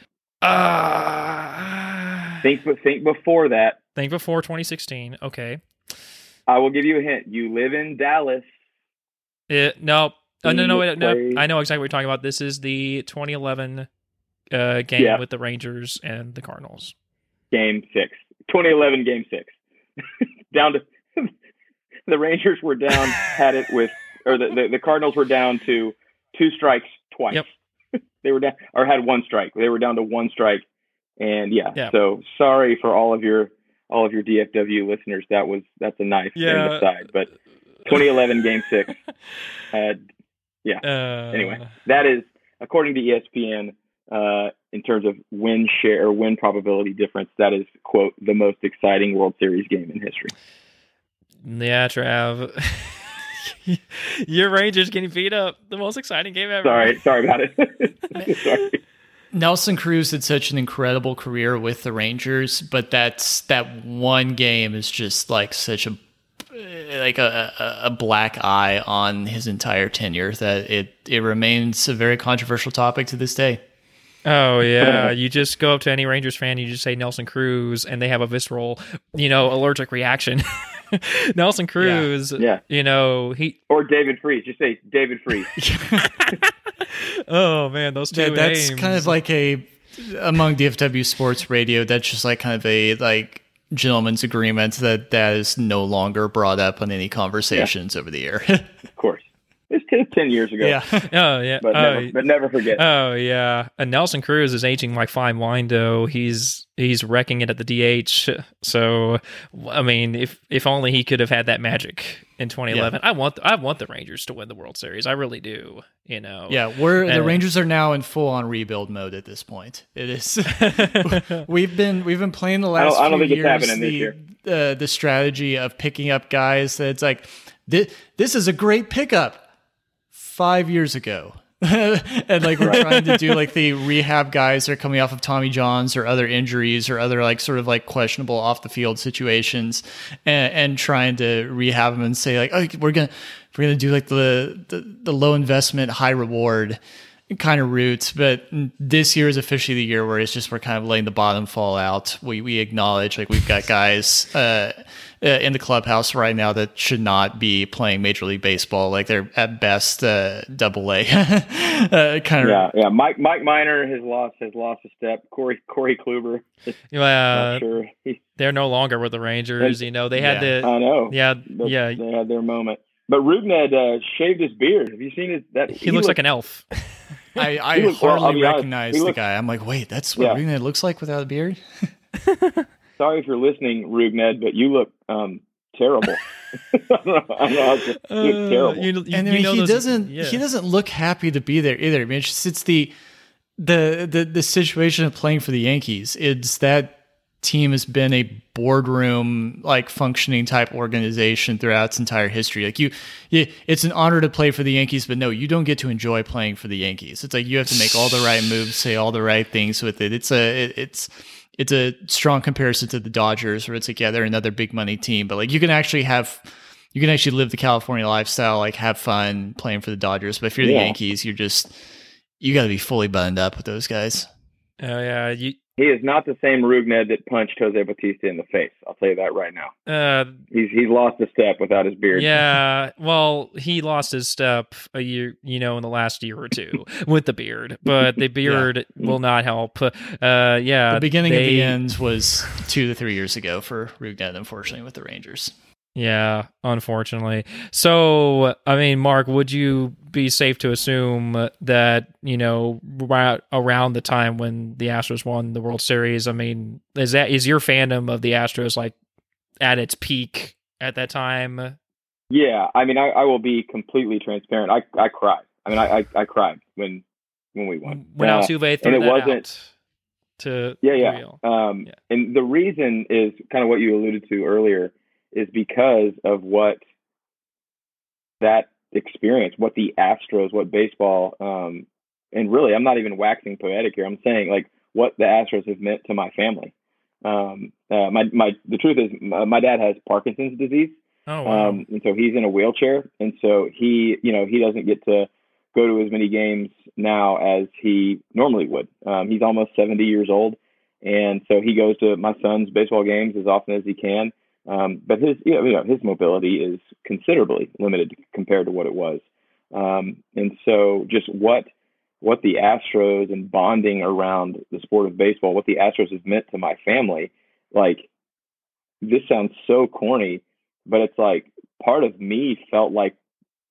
Uh, Think think before that. think before twenty sixteen. Okay. I will give you a hint. You live in Dallas. It, no. Oh, no, no, wait, no. Played- I know exactly what you're talking about. This is the twenty eleven uh, game Yeah. with the Rangers and the Cardinals. Game six. twenty eleven Game six. Down to the Rangers were down. Had it with or the, the, the Cardinals were down to two strikes twice. Yep. They were down, or had one strike. They were down to one strike, and yeah. Yeah. So sorry for all of your all of your D F W listeners. That was that's a nice Yeah. thing aside. But twenty eleven Game Six had yeah. Uh, Anyway, that is according to E S P N. Uh, in terms of win share or win probability difference, that is, quote, the most exciting World Series game in history. Yeah, Trav. Your Rangers getting beat up. The most exciting game ever. Sorry, sorry about it. Sorry. Nelson Cruz had such an incredible career with the Rangers, but that's that one game is just like such a like a, a black eye on his entire tenure that it it remains a very controversial topic to this day. Oh yeah, you just go up to any Rangers fan, you just say Nelson Cruz, and they have a visceral, you know, allergic reaction. Nelson Cruz, yeah. yeah, you know, he or David Freese. Just say David Freese. Oh man, those two yeah, that's names. kind of like a among D F W Sports Radio. That's just like kind of a like gentleman's agreement that that is no longer brought up on any conversations yeah. over the air. Of course. It's ten, ten years ago. Yeah. Oh, yeah. But, oh, never, but never forget. Oh, yeah. And Nelson Cruz is aging like fine wine, though. He's he's wrecking it at the D H. So, I mean, if if only he could have had that magic in twenty eleven. Yeah. I want I want the Rangers to win the World Series. I really do. You know. Yeah, we're and, the Rangers are now in full on rebuild mode at this point. It is. we've been we've been playing the last. I don't, I don't few think years, it's happening the, this year. Uh, the strategy of picking up guys that's like this. This is a great pickup. Five years ago. And like we're trying to do like the rehab guys that are coming off of Tommy Johns or other injuries or other like sort of like questionable off the field situations and, and trying to rehab them and say like, oh, we're going to, we're going to do like the, the, the low investment, high reward kind of route. But this year is officially the year where it's just, we're kind of letting the bottom fall out. We, we acknowledge like we've got guys, uh, Uh, in the clubhouse right now that should not be playing Major League Baseball. Like they're at best uh, double A. uh, kind of. Yeah, yeah. Mike Mike Minor has lost has lost a step. Corey Corey Kluber. Well, uh, sure. they're no longer with the Rangers. You know they had yeah. the. I know. Yeah, the, yeah. They had their moment. But Rugned uh, shaved his beard. Have you seen his? That he, he looks looked, like an elf. I, I looks, hardly well, recognize honest, the looks, guy. I'm like, wait, that's what yeah. Rugned looks like without a beard. Sorry if you're listening, Rugned, but you look um, terrible. I don't know. I don't know how to, you look Uh, terrible. you, you, and I you mean, know he those- doesn't. yeah. He doesn't look happy to be there either. I mean, it's just it's the the the the situation of playing for the Yankees. It's that team has been a boardroom like functioning type organization throughout its entire history. Like you, you, it's an honor to play for the Yankees, but no, you don't get to enjoy playing for the Yankees. It's like you have to make all the right moves, say all the right things with it. It's a it, it's. It's a strong comparison to the Dodgers, where it's like, yeah, they're another big money team, but like you can actually have, you can actually live the California lifestyle, like have fun playing for the Dodgers. But if you're Yeah. the Yankees, you're just, you got to be fully buttoned up with those guys. Oh yeah, you. He is not the same Rugned that punched Jose Bautista in the face. I'll tell you that right now. Uh, He's he's lost a step without his beard. yeah, well, he lost his step a year, you know, in the last year or two with the beard, but the beard will not help. Uh, yeah, The beginning of they- the end was two to three years ago for Rugned, unfortunately, with the Rangers. Yeah, unfortunately. So, I mean, Mark, would you be safe to assume that, you know, right around the time when the Astros won the World Series, I mean, is that is your fandom of the Astros like at its peak at that time? Yeah, I mean, I, I will be completely transparent. I I cried. I mean, I I, I cried when when we won. When Uh, Altuve threw and it that wasn't- out to Yeah, yeah. Real. Um, Yeah. And the reason is kind of what you alluded to earlier, is because of what that experience, what the Astros, what baseball, um, and really, I'm not even waxing poetic here. I'm saying like what the Astros have meant to my family. Um, uh, my my the truth is, my, my dad has Parkinson's disease. Oh, wow. Um, and so he's in a wheelchair, and so he, you know, he doesn't get to go to as many games now as he normally would. Um, he's almost seventy years old, and so he goes to my son's baseball games as often as he can. Um, but his, you know, you know, his mobility is considerably limited compared to what it was. Um, and so just what what the Astros and bonding around the sport of baseball, what the Astros have meant to my family, like, this sounds so corny, but it's like part of me felt like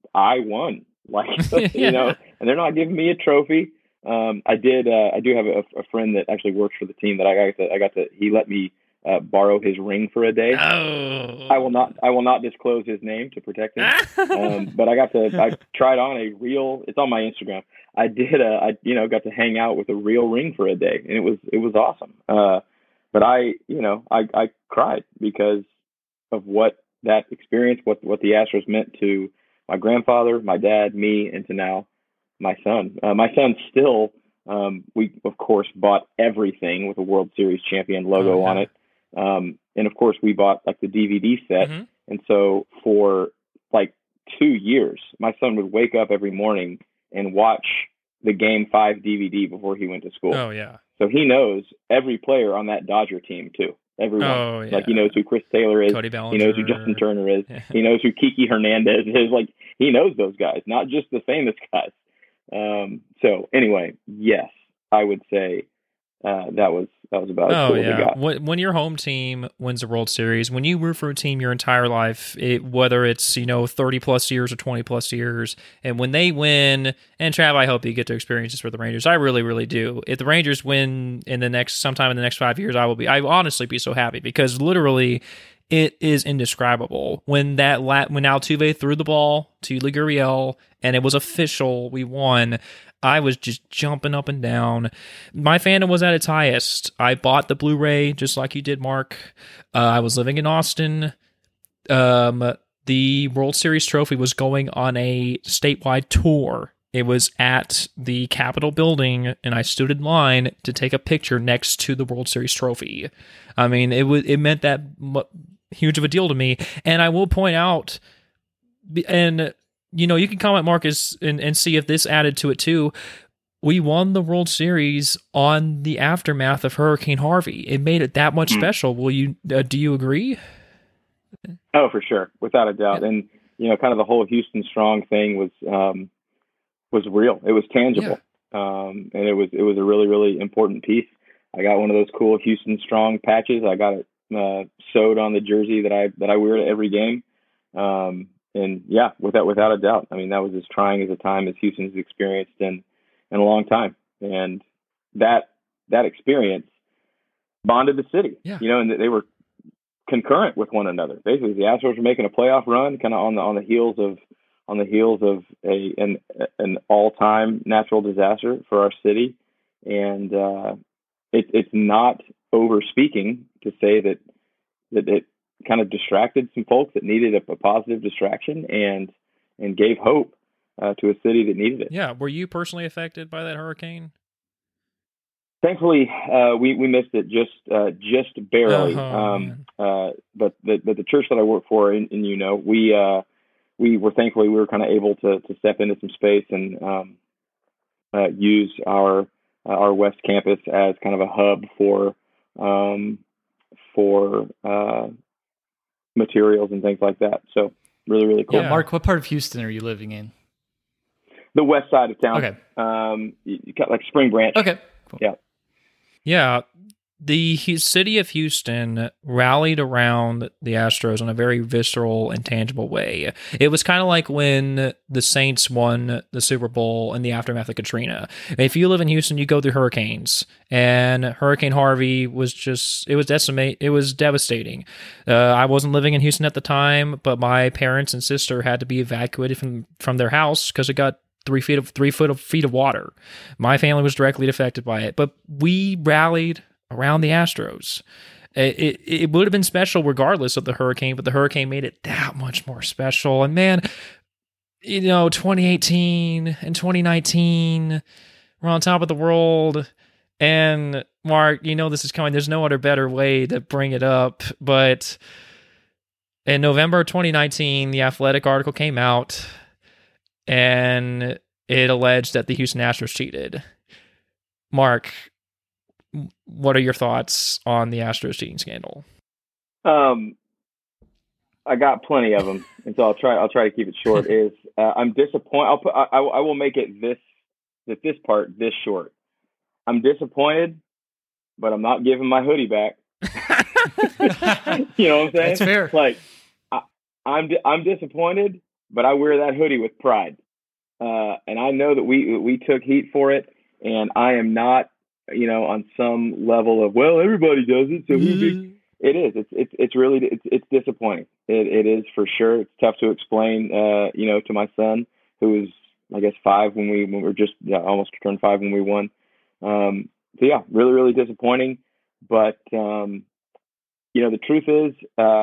I won. Like, Yeah. you know, and they're not giving me a trophy. Um, I did. Uh, I do have a, a friend that actually works for the team that I got to. I got to. He let me uh, borrow his ring for a day. Oh. I will not. I will not disclose his name to protect him. um, but I got to. I tried on a real. It's on my Instagram. I did. A, I you know got to hang out with a real ring for a day, and it was it was awesome. Uh, but I you know I I cried because of what that experience, what what the Astros meant to my grandfather, my dad, me, and to now my son. Uh, my son still. Um, we of course bought everything with a World Series champion logo Oh, yeah. on it. Um, and of course we bought like the D V D set. Mhm. And so for like two years, my son would wake up every morning and watch the Game Five D V D before he went to school. Oh yeah. So he knows every player on that Dodger team too. Everyone. Oh yeah. Like he knows who Chris Taylor is. Cody He Bellinger. knows who Justin Turner is. Yeah. He knows who Kiki Hernandez is. Like he knows those guys, not just the famous guys. Um, so anyway, yes, I would say uh, that was that was about as Oh cool as it yeah. got. When, when your home team wins the World Series, when you root for a team your entire life, it, whether it's you know thirty plus years or twenty plus years, and when they win, and Trav, I hope you get to experience this for the Rangers. I really, really do. If the Rangers win in the next sometime in the next five years, I will be. I will honestly be so happy because literally, it is indescribable. When that la- when Altuve threw the ball to Yuli Gurriel and it was official, we won. I was just jumping up and down. My fandom was at its highest. I bought the Blu-ray just like you did, Mark. Uh, I was living in Austin. Um, the World Series trophy was going on a statewide tour. It was at the Capitol building, and I stood in line to take a picture next to the World Series trophy. I mean, it was it meant that mu- huge of a deal to me. And I will point out, and you know, you can comment, Marcus, and, and see if this added to it too. We won the World Series on the aftermath of Hurricane Harvey. It made it that much Mm. special. Will you? Uh, do you agree? Oh, for sure, without a doubt. Yeah. And you know, kind of the whole Houston Strong thing was um, was real. It was tangible, um, and it was it was a really really important piece. I got one of those cool Houston Strong patches. I got it uh, sewed on the jersey that I that I wear to every game. Um, and yeah, without without a doubt. I mean, that was as trying as a time as Houston has experienced in in a long time. And that that experience bonded the city. Yeah. You know, and they were concurrent with one another. Basically, the Astros were making a playoff run, kind of on the on the heels of on the heels of a an an all time natural disaster for our city, and uh, it, it's not over speaking to say that that it kind of distracted some folks that needed a, a positive distraction and and gave hope uh, to a city that needed it. Yeah. Were you personally affected by that hurricane? Thankfully, uh, we we missed it just uh, just barely. Oh, um, man. uh, but the but the church that I work for, and, and you know, we uh, we were thankfully we were kind of able to to step into some space and um, uh, use our uh, our West Campus as kind of a hub for um, for uh, materials and things like that. So really really cool. Yeah. Mark, what part of Houston are you living in? The west side of town. Okay. Um, you, you got like Spring Branch. Okay. Cool. Yeah. Yeah. The Hu- city of Houston rallied around the Astros in a very visceral and tangible way. It was kind of like when the Saints won the Super Bowl in the aftermath of Katrina. If you live in Houston, you go through hurricanes, and Hurricane Harvey was just, it was decimate, it was devastating. Uh, I wasn't living in Houston at the time, but my parents and sister had to be evacuated from, from their house because it got three feet of three foot of feet of water. My family was directly affected by it, but we rallied around the Astros. It, it, it would have been special regardless of the hurricane, but the hurricane made it that much more special. And man, you know, twenty eighteen and twenty nineteen, we're on top of the world. And Mark, you know this is coming. There's no other better way to bring it up. But in November twenty nineteen, the Athletic article came out, and it alleged that the Houston Astros cheated. Mark, what are your thoughts on the Astros cheating scandal? Um, I got plenty of them, and so I'll try. I'll try to keep it short. Is uh, I'm disappointed. I'll put. I, I will make it this. That this part this short. I'm disappointed, but I'm not giving my hoodie back. You know what I'm saying? That's fair. Like I, I'm. I'm disappointed, but I wear that hoodie with pride. Uh, and I know that we we took heat for it, and I am not, you know, on some level of, well, everybody does it, so mm-hmm. it is. It's it's it's really it's it's disappointing. It it is for sure. It's tough to explain, uh, you know, to my son, who was, I guess, five when we when we were just yeah, almost turned five when we won. Um, so yeah, really really disappointing. But um, you know, the truth is, uh,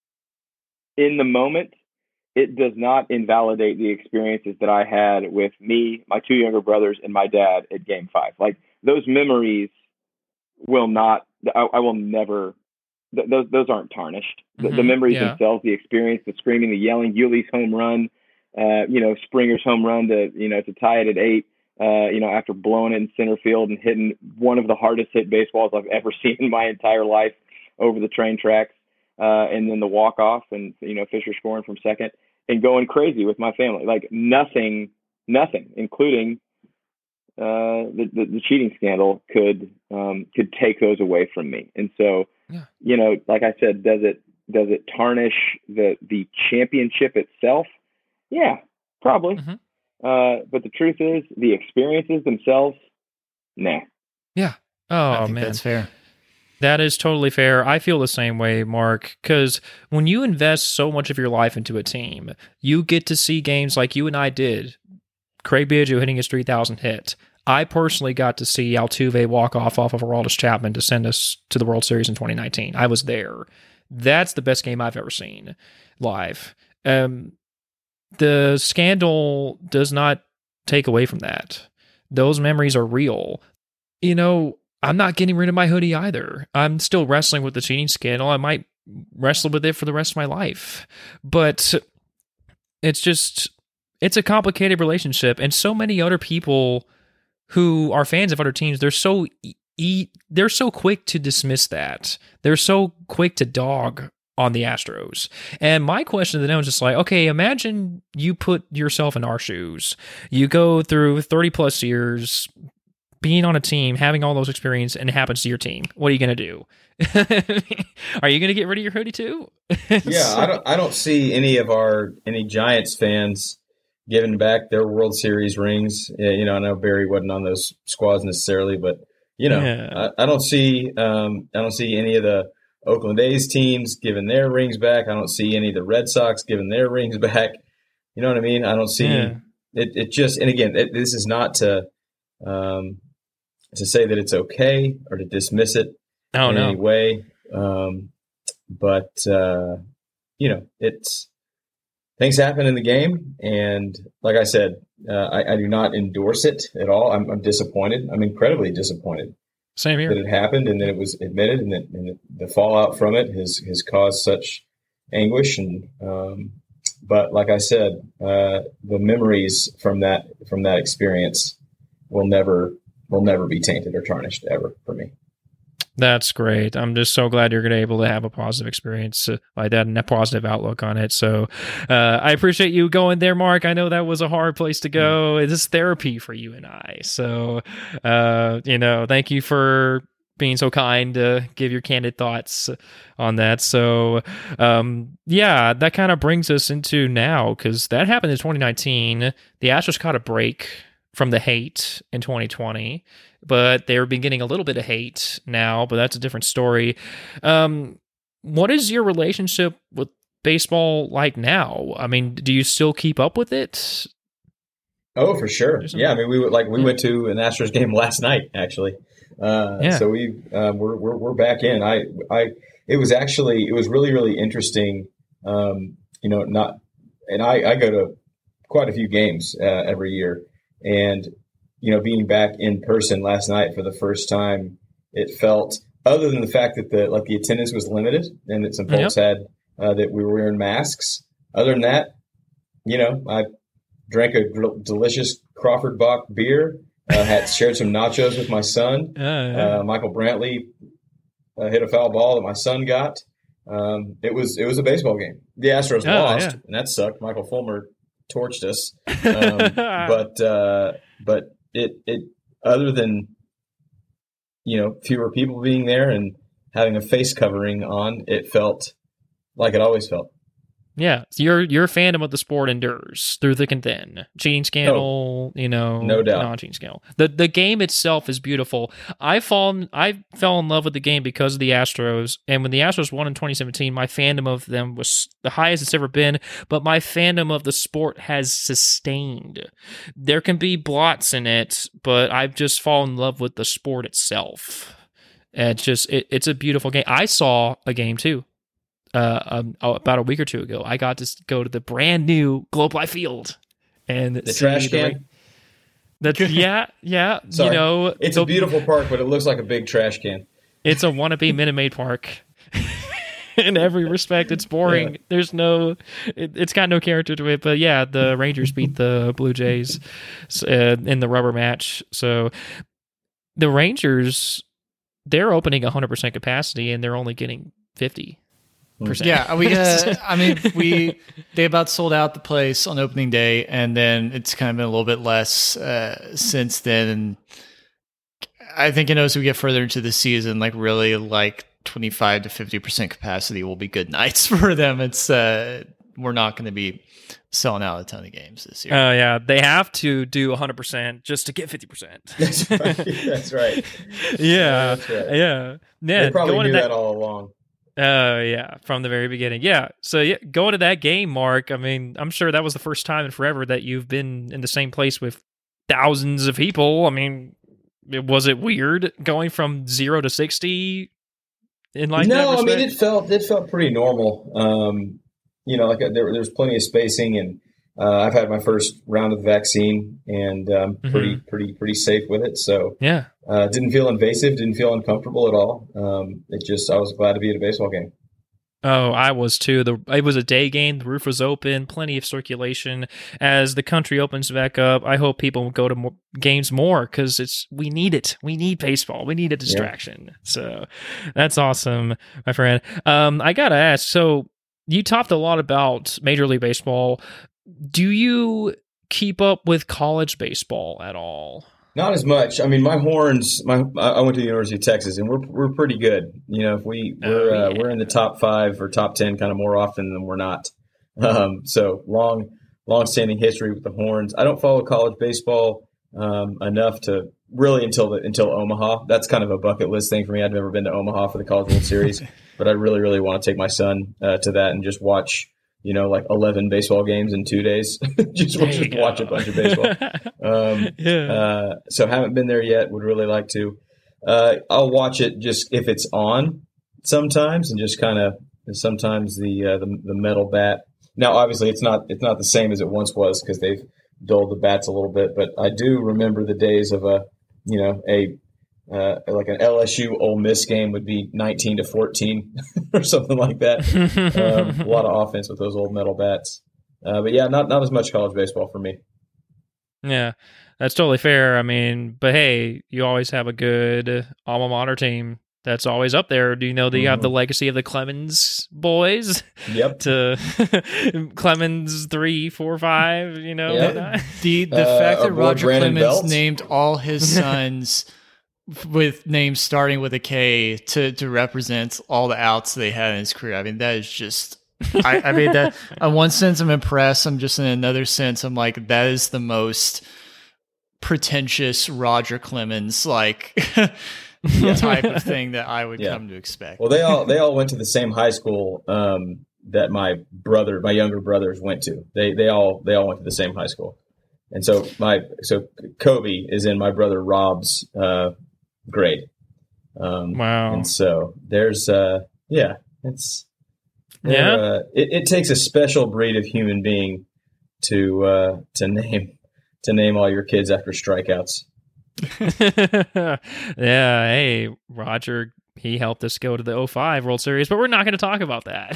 in the moment, it does not invalidate the experiences that I had with me, my two younger brothers, and my dad at Game Five. Like, those memories will not, I, I will never, th- those those aren't tarnished. The, mm-hmm, the memories yeah. themselves, the experience, the screaming, the yelling, Yuli's home run, uh, you know, Springer's home run to, you know, to tie it at eight, uh, you know, after blowing it in center field and hitting one of the hardest hit baseballs I've ever seen in my entire life over the train tracks. Uh, and then the walk-off and, you know, Fisher scoring from second and going crazy with my family. Like, nothing, nothing, including uh, the, the, the cheating scandal could um, could take those away from me. And so, yeah. you know, like I said, does it does it tarnish the, the championship itself? Yeah, probably. Mm-hmm. Uh, but the truth is, the experiences themselves, nah. Yeah. Oh, I think man. That's fair. That is totally fair. I feel the same way, Mark, because when you invest so much of your life into a team, you get to see games like you and I did. Craig Biggio hitting his three thousandth hit. I personally got to see Altuve walk off off of Aroldis Chapman to send us to the World Series in twenty nineteen. I was there. That's the best game I've ever seen live. Um, the scandal does not take away from that. Those memories are real. You know, I'm not getting rid of my hoodie either. I'm still wrestling with the cheating scandal. I might wrestle with it for the rest of my life. But it's just, it's a complicated relationship. And so many other people who are fans of other teams, they're so e- they're so quick to dismiss that. They're so quick to dog on the Astros. And my question to them is just like, okay, imagine you put yourself in our shoes. You go through thirty plus years being on a team, having all those experiences, and it happens to your team. What are you going to do? Are you going to get rid of your hoodie too? yeah, I don't. I don't see any of our any Giants fans giving back their World Series rings. Yeah, you know, I know Barry wasn't on those squads necessarily, but you know, yeah. I, I don't see. Um, I don't see any of the Oakland A's teams giving their rings back. I don't see any of the Red Sox giving their rings back. You know what I mean? I don't see yeah. it. It just, and again, it, this is not to. Um, to say that it's okay or to dismiss it oh, in no. any way. Um, but, uh, you know, it's things happen in the game. And like I said, uh, I, I do not endorse it at all. I'm, I'm disappointed. I'm incredibly disappointed. Same here. That it happened and that it was admitted and that and the fallout from it has, has caused such anguish. And, um, but like I said, uh, the memories from that, from that experience will never, will never be tainted or tarnished ever for me. That's great. I'm just so glad you're going to be able to have a positive experience like that and a positive outlook on it. So uh, I appreciate you going there, Mark. I know that was a hard place to go. It is therapy for you and I. So, uh, you know, thank you for being so kind to give your candid thoughts on that. So, um, yeah, that kind of brings us into now, because that happened in twenty nineteen. The Astros caught a break from the hate in twenty twenty, but they're beginning a little bit of hate now, but that's a different story. Um, what is your relationship with baseball like now? I mean, do you still keep up with it? Oh, for sure. Yeah, I mean, we like we yeah. went to an Astros game last night, actually. Uh, yeah. So we uh, we're, we're we're back in. I I it was actually it was really really interesting. Um, you know, not and I I go to quite a few games uh, every year. And, you know, being back in person last night for the first time, it felt, other than the fact that the like the attendance was limited and that some folks yep. had uh, that we were wearing masks. Other than that, you know, I drank a gr- delicious Crawford Bock beer, uh, had shared some nachos with my son. Uh, yeah. uh, Michael Brantley uh, hit a foul ball that my son got. Um, it was it was a baseball game. The Astros oh, lost, yeah. and that sucked. Michael Fulmer torched us, um, but uh, but it it other than you know fewer people being there and having a face covering on, it felt like it always felt. Yeah, your your fandom of the sport endures through thick and thin. Cheating scandal, oh, you know, no doubt. Non-cheating scandal. The the game itself is beautiful. I fall I fell in love with the game because of the Astros, and when the Astros won in twenty seventeen, my fandom of them was the highest it's ever been. But my fandom of the sport has sustained. There can be blots in it, but I've just fallen in love with the sport itself. And it's just it, it's a beautiful game. I saw a game too. Uh, um, about a week or two ago, I got to go to the brand new Globe Life Field and the trash can. The, yeah, yeah. Sorry. You know, it's the, a beautiful park, but it looks like a big trash can. It's a wannabe Minute Maid park. In every respect, it's boring. Yeah. There's no, it, it's got no character to it. But yeah, the Rangers beat the Blue Jays uh, in the rubber match. So the Rangers, they're opening one hundred percent capacity, and they're only getting fifty. Yeah, we. Uh, I mean, we they about sold out the place on opening day, and then it's kind of been a little bit less uh, since then. And I think, you know, as we get further into the season, like really, like twenty-five to fifty percent capacity will be good nights for them. It's uh, we're not going to be selling out a ton of games this year. Oh uh, yeah, they have to do one hundred percent just to get fifty percent. That's right. That's right. Yeah, That's right. yeah. yeah. They probably knew that, that all along. Oh, uh, yeah, from the very beginning. Yeah, so yeah, going to that game, Mark, I mean, I'm sure that was the first time in forever that you've been in the same place with thousands of people. I mean, was it weird going from zero to sixty in like no, that I mean, it felt it felt pretty normal. Um, you know, like there, there's plenty of spacing, and uh, I've had my first round of the vaccine, and um, mm-hmm. pretty, pretty, pretty safe with it. So yeah. Uh, didn't feel invasive, didn't feel uncomfortable at all. Um, it just, I was glad to be at a baseball game. Oh, I was too. The It was a day game. The roof was open, plenty of circulation. As the country opens back up, I hope people will go to more games more because it's we need it. We need baseball. We need a distraction. Yeah. So that's awesome, my friend. Um, I got to ask, so you talked a lot about Major League Baseball. Do you keep up with college baseball at all? Not as much. I mean, my horns. My I went to the University of Texas, and we're we're pretty good. You know, if we we're oh, yeah. uh, we're in the top five or top ten kind of more often than we're not. Um, so long, long standing history with the Horns. I don't follow college baseball um, enough to really until the, until Omaha. That's kind of a bucket list thing for me. I've never been to Omaha for the College World Series, but I really, really want to take my son uh, to that and just watch. You know, like eleven baseball games in two days. just just watch a bunch of baseball. Um, yeah. Uh, so haven't been there yet. Would really like to. Uh, I'll watch it just if it's on sometimes, and just kind of sometimes the, uh, the the metal bat. Now, obviously, it's not it's not the same as it once was because they've dulled the bats a little bit. But I do remember the days of a you know a. Uh, like an L S U Ole Miss game would be nineteen to fourteen or something like that. Um, a lot of offense with those old metal bats. Uh, but yeah, not not as much college baseball for me. Yeah, that's totally fair. I mean, but hey, you always have a good alma mater team that's always up there. Do you know that you mm-hmm. have the legacy of the Clemens boys? Yep. To Clemens three, four, five. You know, yep. the the uh, fact that Roger Brandon Clemens Belt. named all his sons. With names starting with a K to, to represent all the outs they had in his career. I mean, that is just, I, I mean, that in one sense I'm impressed. I'm just in another sense, I'm like, that is the most pretentious Roger Clemens, like type of thing that I would yeah. come to expect. Well, they all, they all went to the same high school um, that my brother, my younger brothers went to. They, they all, they all went to the same high school. And so my, so Kobe is in my brother Rob's, uh, grade. Um, wow. And so there's, uh, yeah, it's, yeah, uh, it, it takes a special breed of human being to, uh, to name, to name all your kids after strikeouts. Yeah. Hey, Roger, he helped us go to the oh five World Series, but we're not going to talk about that.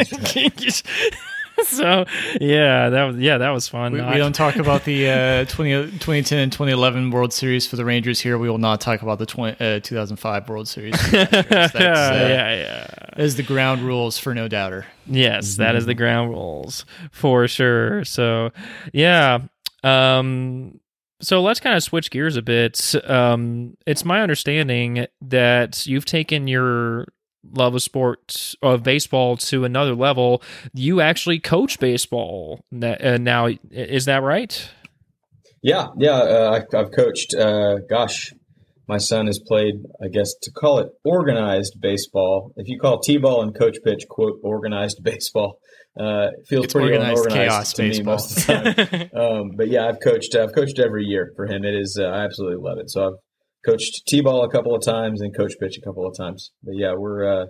So yeah, that was yeah, that was fun. We, we don't talk about the uh, twenty, twenty ten and twenty eleven World Series for the Rangers here. We will not talk about the twenty, uh, two thousand five World Series. That's, uh, yeah, yeah. Is the ground rules for No Doubter. Yes, mm-hmm. that is the ground rules for sure. So yeah. Um, so let's kind of switch gears a bit. Um, it's my understanding that you've taken your love of sports of baseball to another level. You actually coach baseball now. Is that right? Yeah. Yeah. Uh, I, I've coached, uh, gosh, my son has played, I guess, to call it organized baseball. If you call T-ball and coach pitch, quote, organized baseball, uh, it feels it's pretty organized unorganized chaos to baseball. me most of the time. um, but yeah, I've coached, I've coached every year for him. It is, uh, I absolutely love it. So I've coached T-ball a couple of times and coach pitch a couple of times. But yeah, we're, uh,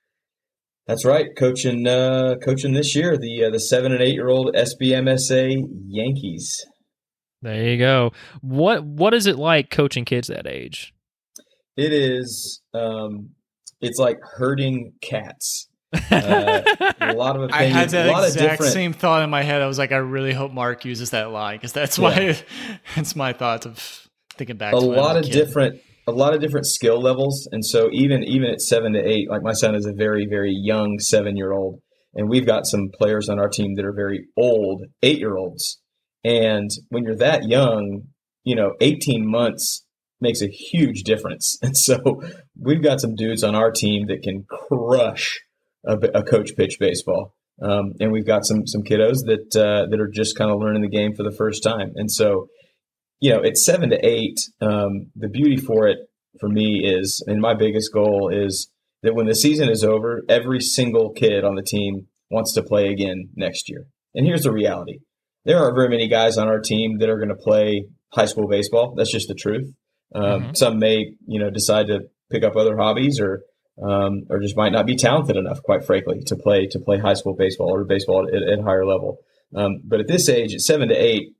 that's right. Coaching, uh, coaching this year, the, uh, the seven and eight year old S B M S A Yankees. There you go. What What is it like coaching kids that age? It is. Um, it's like herding cats. Uh, a lot of opinions. I had that a lot exact of different... same thought in my head. I was like, I really hope Mark uses that line because that's why yeah. it's my thoughts of thinking back. A to lot of kid. different, a lot of different skill levels, and so even even at seven to eight, like my son is a very very young seven year old, and we've got some players on our team that are very old eight year olds. And when you're that young, you know, eighteen months makes a huge difference. And so we've got some dudes on our team that can crush a, a coach pitch baseball. Um, and we've got some some kiddos that uh, that are just kind of learning the game for the first time. And so, you know, at seven to eight, um, the beauty for it for me is, and my biggest goal is that when the season is over, every single kid on the team wants to play again next year. And here's the reality. There aren't very many guys on our team that are going to play high school baseball. That's just the truth. Um, mm-hmm. Some may, you know, decide to pick up other hobbies or, um, or just might not be talented enough, quite frankly, to play, to play high school baseball or baseball at, at a higher level. Um, but at this age, at seven to eight,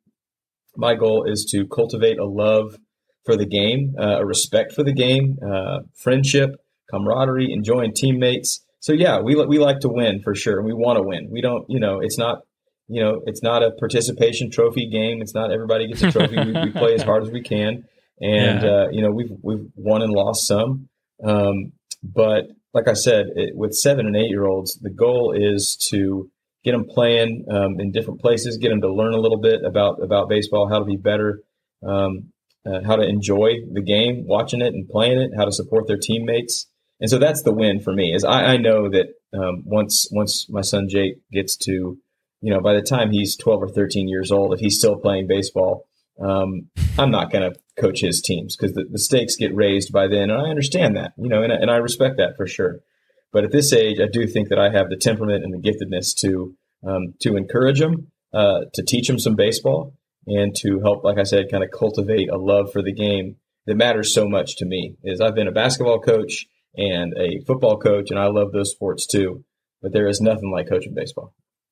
my goal is to cultivate a love for the game, uh, a respect for the game, uh, friendship, camaraderie, enjoying teammates. So yeah, we, we like to win for sure. We want to win. We don't, you know, it's not, You know, it's not a participation trophy game. It's not everybody gets a trophy. we, we play as hard as we can, and yeah. uh, you know, we've we've won and lost some. Um, but like I said, it, with seven and eight year olds, the goal is to get them playing um, in different places, get them to learn a little bit about about baseball, how to be better, um, uh, how to enjoy the game, watching it and playing it, how to support their teammates. And so that's the win for me. Is I, I know that um, once once my son Jake gets to You know, by the time he's twelve or thirteen years old, if he's still playing baseball, um, I'm not going to coach his teams because the, the stakes get raised by then. And I understand that, you know, and, and I respect that for sure. But at this age, I do think that I have the temperament and the giftedness to um, to encourage him, uh, to teach him some baseball, and to help, like I said, kind of cultivate a love for the game that matters so much to me. Is I've been a basketball coach and a football coach, and I love those sports too. But there is nothing like coaching baseball.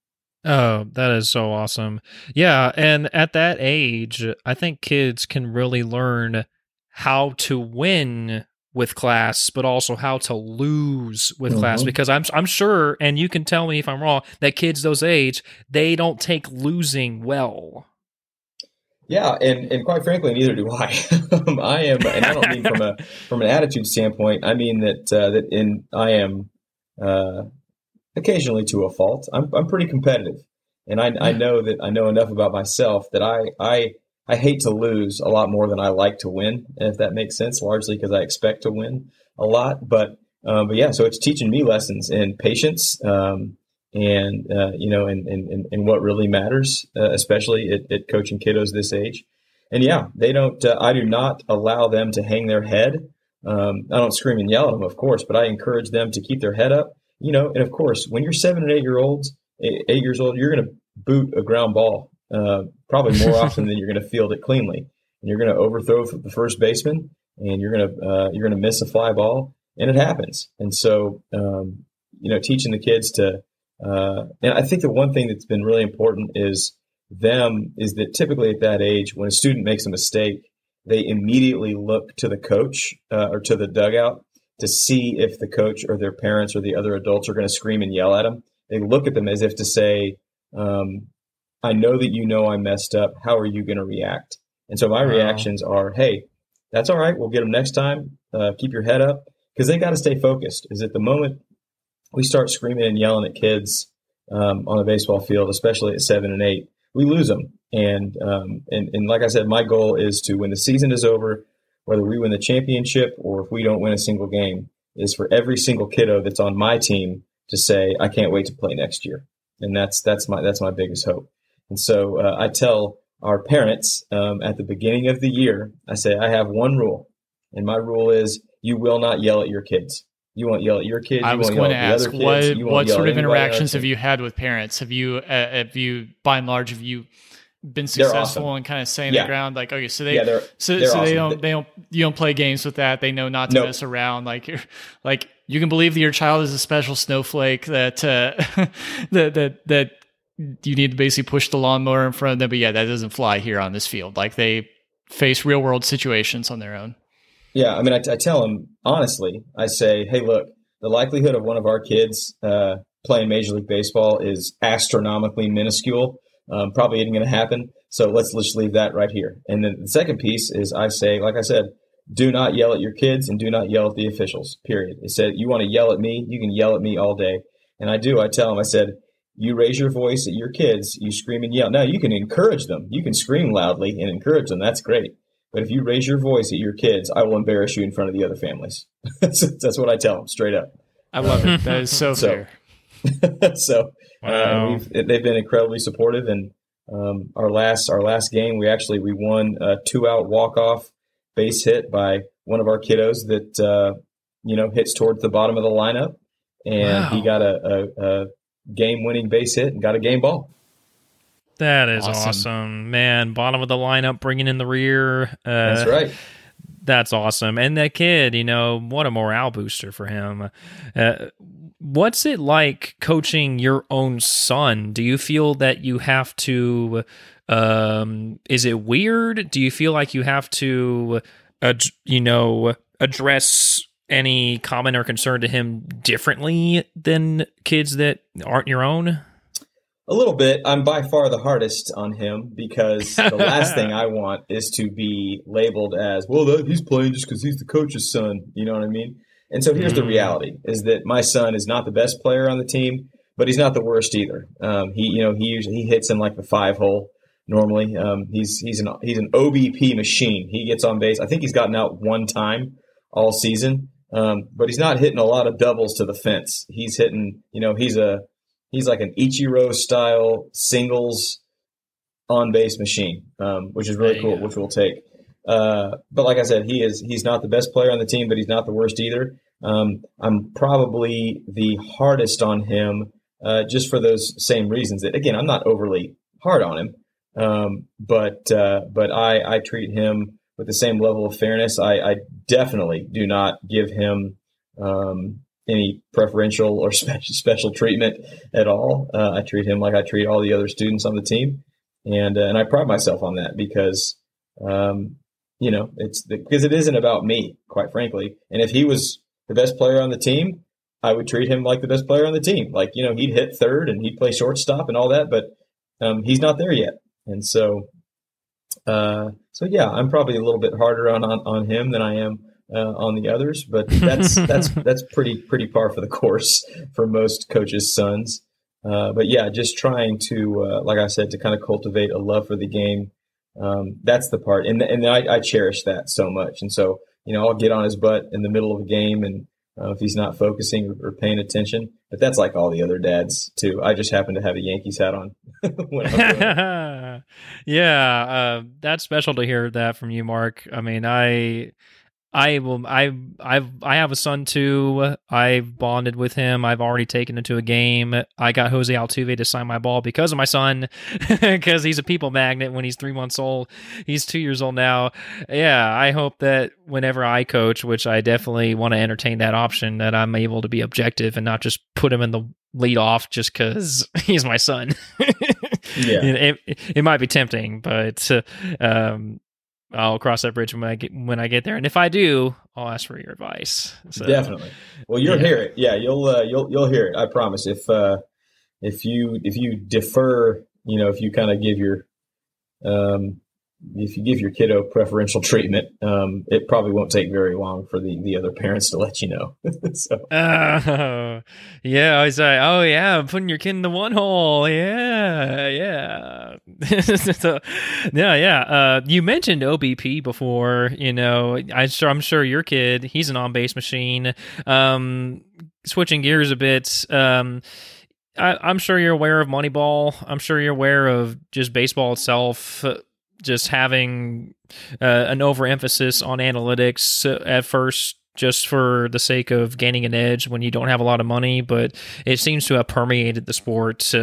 Oh, that is so awesome. Yeah, and at that age, I think kids can really learn how to win with class, but also how to lose with mm-hmm. class, because I'm I'm sure, and you can tell me if I'm wrong, that kids those age, they don't take losing well. Yeah, and, and quite frankly, neither do I. I am, and I don't mean from a from an attitude standpoint. I mean that uh, that in I am uh, occasionally to a fault. I'm I'm pretty competitive, and I I know that I know enough about myself that I I I hate to lose a lot more than I like to win, if that makes sense. Largely because I expect to win a lot, but um, but yeah. So it's teaching me lessons in patience, um, and uh, you know, and and and what really matters, uh, especially at, at coaching kiddos this age. And yeah, they don't. Uh, I do not allow them to hang their head. Um, I don't scream and yell at them, of course, but I encourage them to keep their head up. You know, and of course, when you're seven and eight year olds, eight years old, you're going to boot a ground ball uh, probably more often than you're going to field it cleanly, and you're going to overthrow the first baseman, and you're going to uh, you're going to miss a fly ball, and it happens. And so, um, you know, teaching the kids to, uh, and I think the one thing that's been really important is them is that typically at that age, when a student makes a mistake, they immediately look to the coach uh, or to the dugout to see if the coach or their parents or the other adults are going to scream and yell at them. They look at them as if to say, um, I know that you know I messed up. How are you going to react? And so my wow. reactions are, hey, that's all right. We'll get them next time. Uh, keep your head up, because they got to stay focused. Is at the moment we start screaming and yelling at kids um, on a baseball field, especially at seven and eight, we lose them. And, um, and, and like I said, my goal is to, when the season is over, whether we win the championship or if we don't win a single game, is for every single kiddo that's on my team to say, I can't wait to play next year. And that's that's my that's my biggest hope. And so uh, I tell our parents um, at the beginning of the year, I say, I have one rule. And my rule is you will not yell at your kids. You won't yell at your kids. I you was won't going yell to at ask, the other kids. what, what sort of interactions have you had with parents? Have you, uh, have you, by and large, have you been successful awesome. in kind of saying yeah. the ground? Like, okay, so they, yeah, they're, so, they're so awesome. they don't, they don't, you don't play games with that. They know not to nope. mess around. Like, you're, like you can believe that your child is a special snowflake that, uh, that, that, that you need to basically push the lawnmower in front of them. But yeah, that doesn't fly here on this field. Like they face real world situations on their own. Yeah. I mean, I, I tell them honestly, I say, hey, look, the likelihood of one of our kids uh, playing Major League Baseball is astronomically minuscule. Um, probably isn't going to happen. So let's just leave that right here. And then the second piece is I say, like I said, do not yell at your kids and do not yell at the officials, period. It said, you want to yell at me, you can yell at me all day. And I do. I tell them, I said, you raise your voice at your kids, you scream and yell. Now, you can encourage them. You can scream loudly and encourage them. That's great. But if you raise your voice at your kids, I will embarrass you in front of the other families. that's, that's what I tell them, straight up. I love it. That is so, so fair. so wow. uh, we've, they've been incredibly supportive. And um, our last our last game, we actually we won a two-out walk-off base hit by one of our kiddos that uh, you know hits towards the bottom of the lineup, and wow. he got a, a, a game-winning base hit and got a game ball. That is awesome. awesome, man. Bottom of the lineup, bringing in the rear. Uh, that's right. That's awesome. And that kid, you know, what a morale booster for him. Uh, what's it like coaching your own son? Do you feel that you have to, um, is it weird? Do you feel like you have to, uh, you know, address any comment or concern to him differently than kids that aren't your own? A little bit. I'm by far the hardest on him because the last thing I want is to be labeled as, well, that, he's playing just because he's the coach's son. You know what I mean? And so here's mm. the reality is that my son is not the best player on the team, but he's not the worst either. Um, he, you know, he usually he hits in like the five hole normally. Um, he's he's an he's an O B P machine. He gets on base. I think he's gotten out one time all season, um, but he's not hitting a lot of doubles to the fence. He's hitting, you know, he's a He's like an Ichiro-style singles on-base machine, um, which is really cool, go. which we'll take. Uh, but like I said, he is he's not the best player on the team, but he's not the worst either. Um, I'm probably the hardest on him uh, just for those same reasons. That again, I'm not overly hard on him, um, but uh, but I, I treat him with the same level of fairness. I, I definitely do not give him um, any preferential or special special treatment at all. Uh, I treat him like I treat all the other students on the team, and uh, and I pride myself on that because, um, you know, it's the, because it isn't about me, quite frankly. And if he was the best player on the team, I would treat him like the best player on the team. Like, you know, he'd hit third and he'd play shortstop and all that, but um, he's not there yet. And so, uh, so yeah, I'm probably a little bit harder on on, on him than I am Uh, on the others, but that's that's that's pretty pretty par for the course for most coaches' sons. Uh, but yeah, just trying to, uh, like I said, to kind of cultivate a love for the game. Um, that's the part, and and I, I cherish that so much. And so, you know, I'll get on his butt in the middle of a game, and uh, if he's not focusing or, or paying attention. But that's like all the other dads too. I just happen to have a Yankees hat on. when I'm doing yeah, uh, that's special to hear that from you, Mark. I mean, I. I will. I I I have a son too. I've bonded with him. I've already taken him to a game. I got Jose Altuve to sign my ball because of my son, because he's a people magnet. When he's three months old, he's two years old now. Yeah, I hope that whenever I coach, which I definitely want to entertain that option, that I'm able to be objective and not just put him in the lead off just because he's my son. yeah, it, it, it might be tempting, but. Uh, um, I'll cross that bridge when I get when I get there, and if I do, I'll ask for your advice. So, definitely. Well, you'll yeah. hear it. Yeah, you'll uh, you'll you'll hear it. I promise. If uh, if you if you defer, you know, if you kind of give your um, if you give your kiddo preferential treatment, um, it probably won't take very long for the, the other parents to let you know. so. uh, yeah, I was like, oh yeah, I'm putting your kid in the one hole. Yeah, yeah. so, yeah, yeah. Uh, you mentioned O B P before. You know, I sure I'm sure your kid, he's an on-base machine. Um, switching gears a bit. Um, I, I'm sure you're aware of Moneyball. I'm sure you're aware of just baseball itself. Just having uh, an overemphasis on analytics at first, just for the sake of gaining an edge when you don't have a lot of money, but it seems to have permeated the sport.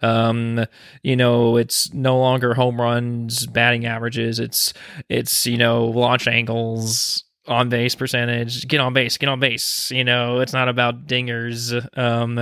Um, you know, it's no longer home runs, batting averages. It's it's you know launch angles, on base percentage, get on base, get on base. You know, it's not about dingers. Um,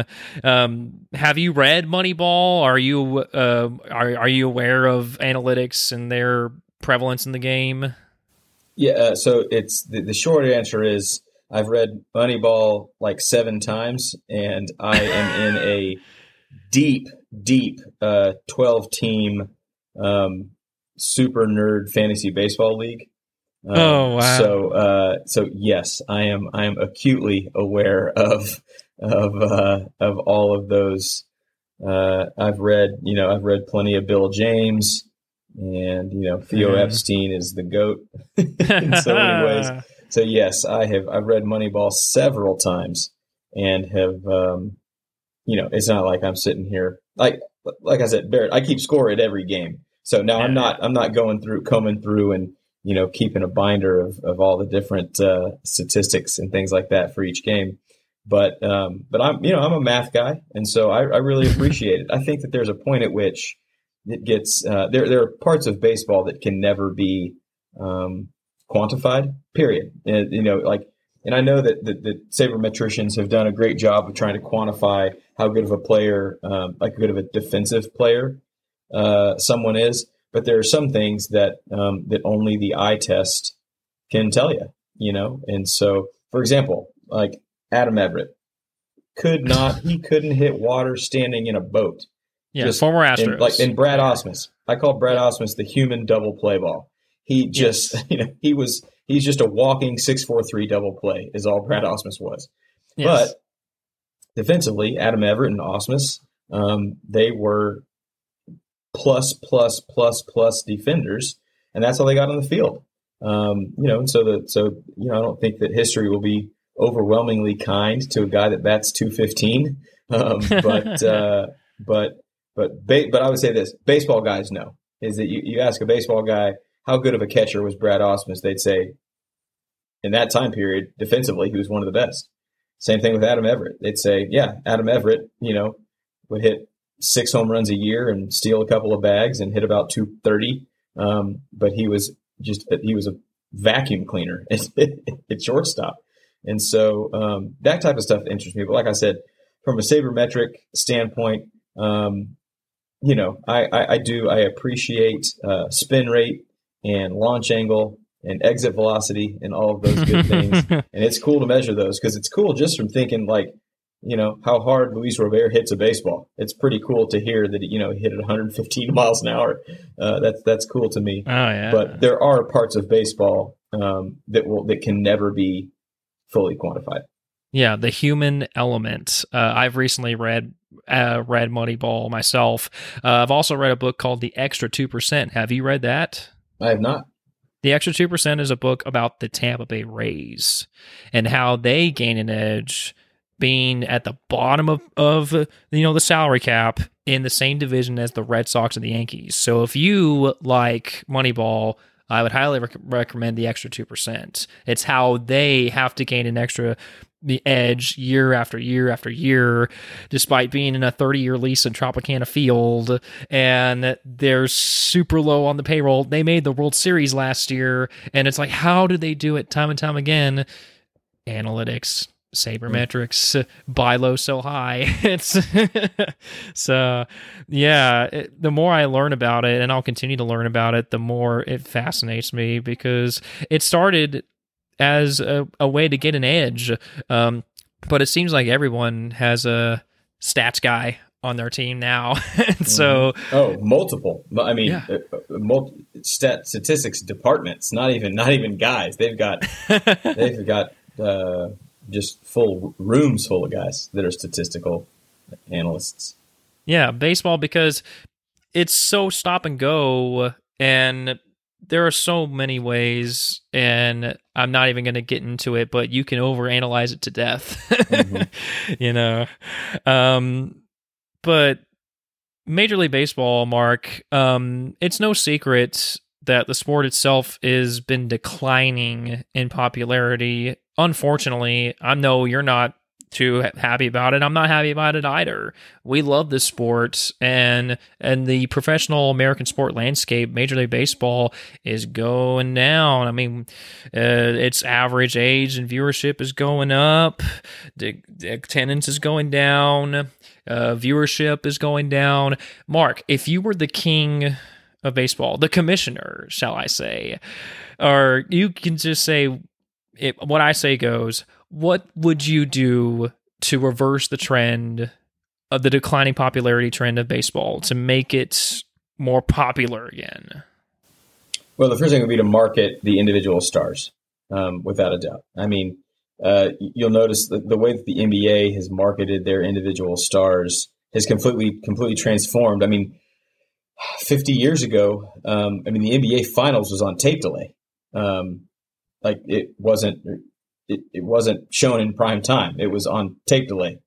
um, have you read Moneyball? Are you uh, are are you aware of analytics and their prevalence in the game? Yeah. Uh, so it's the, the short answer is I've read Moneyball like seven times, and I am in a deep, deep uh, twelve team um, super nerd fantasy baseball league. Um, oh wow! So, uh, so yes, I am. I am acutely aware of of uh, of all of those. Uh, I've read, you know, I've read plenty of Bill James, and you know, Theo mm. Epstein is the GOAT in so many ways. So yes, I have. I've read Moneyball several times, and have. Um, you know, it's not like I'm sitting here like like I said, Barrett. I keep score at every game. So now yeah. I'm not. I'm not going through, combing through, and you know, keeping a binder of, of all the different uh, statistics and things like that for each game. But um, but I'm you know I'm a math guy, and so I, I really appreciate it. I think that there's a point at which it gets uh, there. There are parts of baseball that can never be um, quantified. Period. And, you know, like, and I know that the, the sabermetricians have done a great job of trying to quantify how good of a player, um, like good of a defensive player, uh, someone is. But there are some things that um, that only the eye test can tell you, you know. And so, for example, like Adam Everett could not, he couldn't hit water standing in a boat. Yeah, just, former Astros. And, like in Brad Ausmus, I call Brad Ausmus the human double play ball. He just, yes. you know, he was, he's just a walking six four three double play is all Brad Ausmus was. Yes. But defensively, Adam Everett and Ausmus, um, they were plus, plus, plus, plus defenders, and that's how they got on the field. Um, you know, and so the so you know, I don't think that history will be overwhelmingly kind to a guy that bats two fifteen. Um, but uh, but but ba- but I would say this: baseball guys know is that you, you ask a baseball guy how good of a catcher was Brad Ausmus, they'd say in that time period defensively he was one of the best. Same thing with Adam Everett. They'd say, yeah, Adam Everett, you know, would hit six home runs a year and steal a couple of bags and hit about two thirty. Um, but he was just he was a vacuum cleaner at, at shortstop. And so um, that type of stuff interests me. But like I said, from a sabermetric standpoint, um, you know, I, I, I do I appreciate uh, spin rate and launch angle and exit velocity and all of those good things. And it's cool to measure those because it's cool just from thinking like, you know, how hard Luis Robert hits a baseball. It's pretty cool to hear that, you know, he hit it one hundred fifteen miles an hour. Uh, that's that's cool to me. Oh, yeah. But there are parts of baseball um, that will that can never be fully quantified. Yeah, the human element. Uh, I've recently read uh, read Moneyball myself. Uh, I've also read a book called The Extra two percent. Have you read that? I have not. The Extra two percent is a book about the Tampa Bay Rays and how they gain an edge being at the bottom of, of you know, the salary cap in the same division as the Red Sox and the Yankees. So if you like Moneyball, I would highly rec- recommend The Extra two percent. It's how they have to gain an extra the edge year after year after year, despite being in a thirty-year lease in Tropicana Field, and they're super low on the payroll. They made the World Series last year, and it's like, how do they do it time and time again? Analytics, sabermetrics, buy low, sell high. It's so, yeah, it, the more I learn about it, and I'll continue to learn about it, the more it fascinates me because it started as a, a way to get an edge. Um, but it seems like everyone has a stats guy on their team now. And so, oh, multiple. I mean, yeah. uh, multi, stat, statistics departments. Not even, not even guys. They've got, they've got uh, just full rooms full of guys that are statistical analysts. Yeah, baseball, because it's so stop and go, and there are so many ways, and I'm not even going to get into it, but you can overanalyze it to death. Mm-hmm. You know. Um, But Major League Baseball, Mark, um, it's no secret that the sport itself has been declining in popularity. Unfortunately, I know you're not too happy about it. I'm not happy about it either. We love this sport, and and the professional American sport landscape, Major League Baseball, is going down. I mean, uh, its average age and viewership is going up. The, the attendance is going down. Uh, viewership is going down. Mark, if you were the king of baseball, the commissioner, shall I say, or you can just say, it, what I say goes, what would you do to reverse the trend of the declining popularity trend of baseball to make it more popular again? Well, the first thing would be to market the individual stars, um, without a doubt. I mean, uh, you'll notice that the way that the N B A has marketed their individual stars has completely, completely transformed. I mean, fifty years ago, um, I mean, the N B A Finals was on tape delay. Um, like it wasn't. It, it wasn't shown in prime time. It was on tape delay.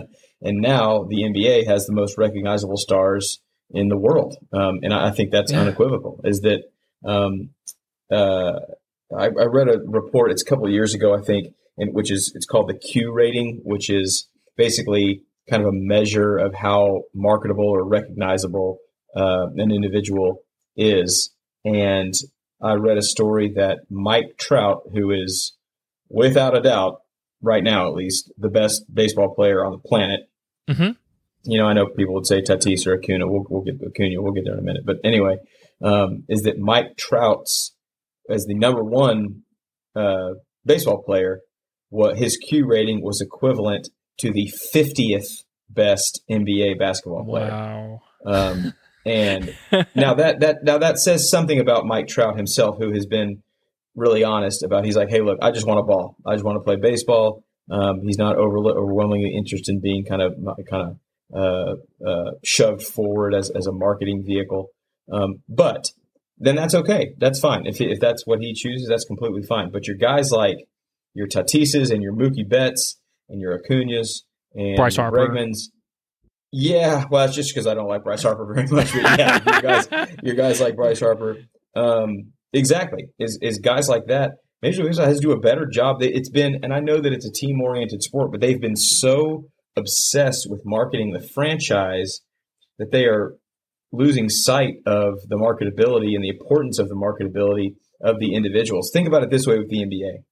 And now the N B A has the most recognizable stars in the world. Um, and I, I think that's yeah. unequivocal, is that um, uh, I, I read a report, it's a couple of years ago, I think, and which is, it's called the Q rating, which is basically kind of a measure of how marketable or recognizable uh, an individual is. And I read a story that Mike Trout, who is without a doubt, right now at least, the best baseball player on the planet. Mm-hmm. You know, I know people would say Tatis or Acuna. We'll, we'll get Acuna. We'll get there in a minute. But anyway, um, is that Mike Trout's, as the number one uh, baseball player, what his Q rating was equivalent to the fiftieth best N B A basketball player. Wow. Um, and now that that now that says something about Mike Trout himself, who has been really honest about, he's like, hey, look, I just want a ball. I just want to play baseball. Um, he's not over, overwhelmingly interested in being kind of kind of uh, uh, shoved forward as, as a marketing vehicle. Um, but then that's okay. That's fine. If if that's what he chooses, that's completely fine. But your guys like your Tatises and your Mookie Betts and your Acunas and Bryce your Harper. Bregmans. Yeah, well, it's just because I don't like Bryce Harper very much. But yeah, your guys, your guys like Bryce Harper. Um, Exactly. Is is guys like that, Major League Baseball has to do a better job. It's been, and I know that it's a team-oriented sport, but they've been so obsessed with marketing the franchise that they are losing sight of the marketability and the importance of the marketability of the individuals. Think about it this way with the N B A.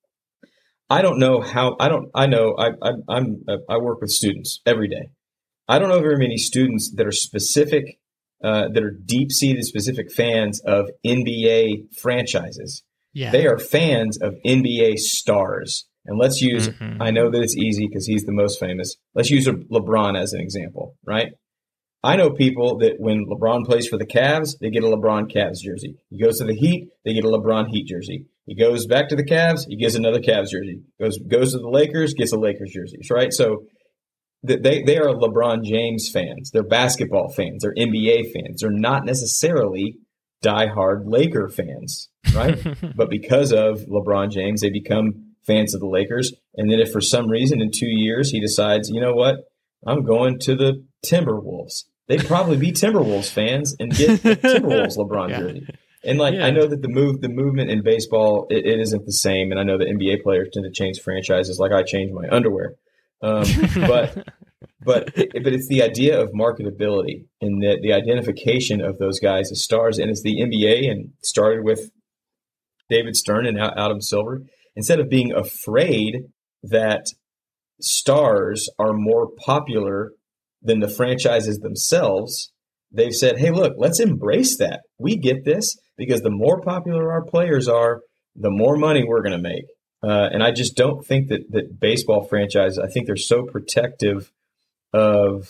I don't know how, I don't, I know, I, I, I'm, I work with students every day. I don't know very many students that are specific Uh, that are deep-seated specific fans of N B A franchises. Yeah. They are fans of N B A stars. And let's use, mm-hmm. I know that it's easy because he's the most famous. Let's use LeBron as an example, right? I know people that when LeBron plays for the Cavs, they get a LeBron Cavs jersey. He goes to the Heat, they get a LeBron Heat jersey. He goes back to the Cavs, he gets another Cavs jersey. Goes goes to the Lakers, gets a Lakers jersey, right? So They they are LeBron James fans. They're basketball fans. They're N B A fans. They're not necessarily diehard Laker fans, right? But because of LeBron James, they become fans of the Lakers. And then if for some reason in two years he decides, you know what, I'm going to the Timberwolves, they'd probably be Timberwolves fans and get the Timberwolves LeBron yeah. jersey. And like yeah. I know that the move, the movement in baseball, it, it isn't the same. And I know that N B A players tend to change franchises like I change my underwear. Um, but but it, but it's the idea of marketability and the, the identification of those guys as stars. And it's the N B A, and started with David Stern and Adam Silver. Instead of being afraid that stars are more popular than the franchises themselves, they've said, hey, look, let's embrace that. We get this because the more popular our players are, the more money we're going to make. Uh, and I just don't think that, that baseball franchises, I think they're so protective of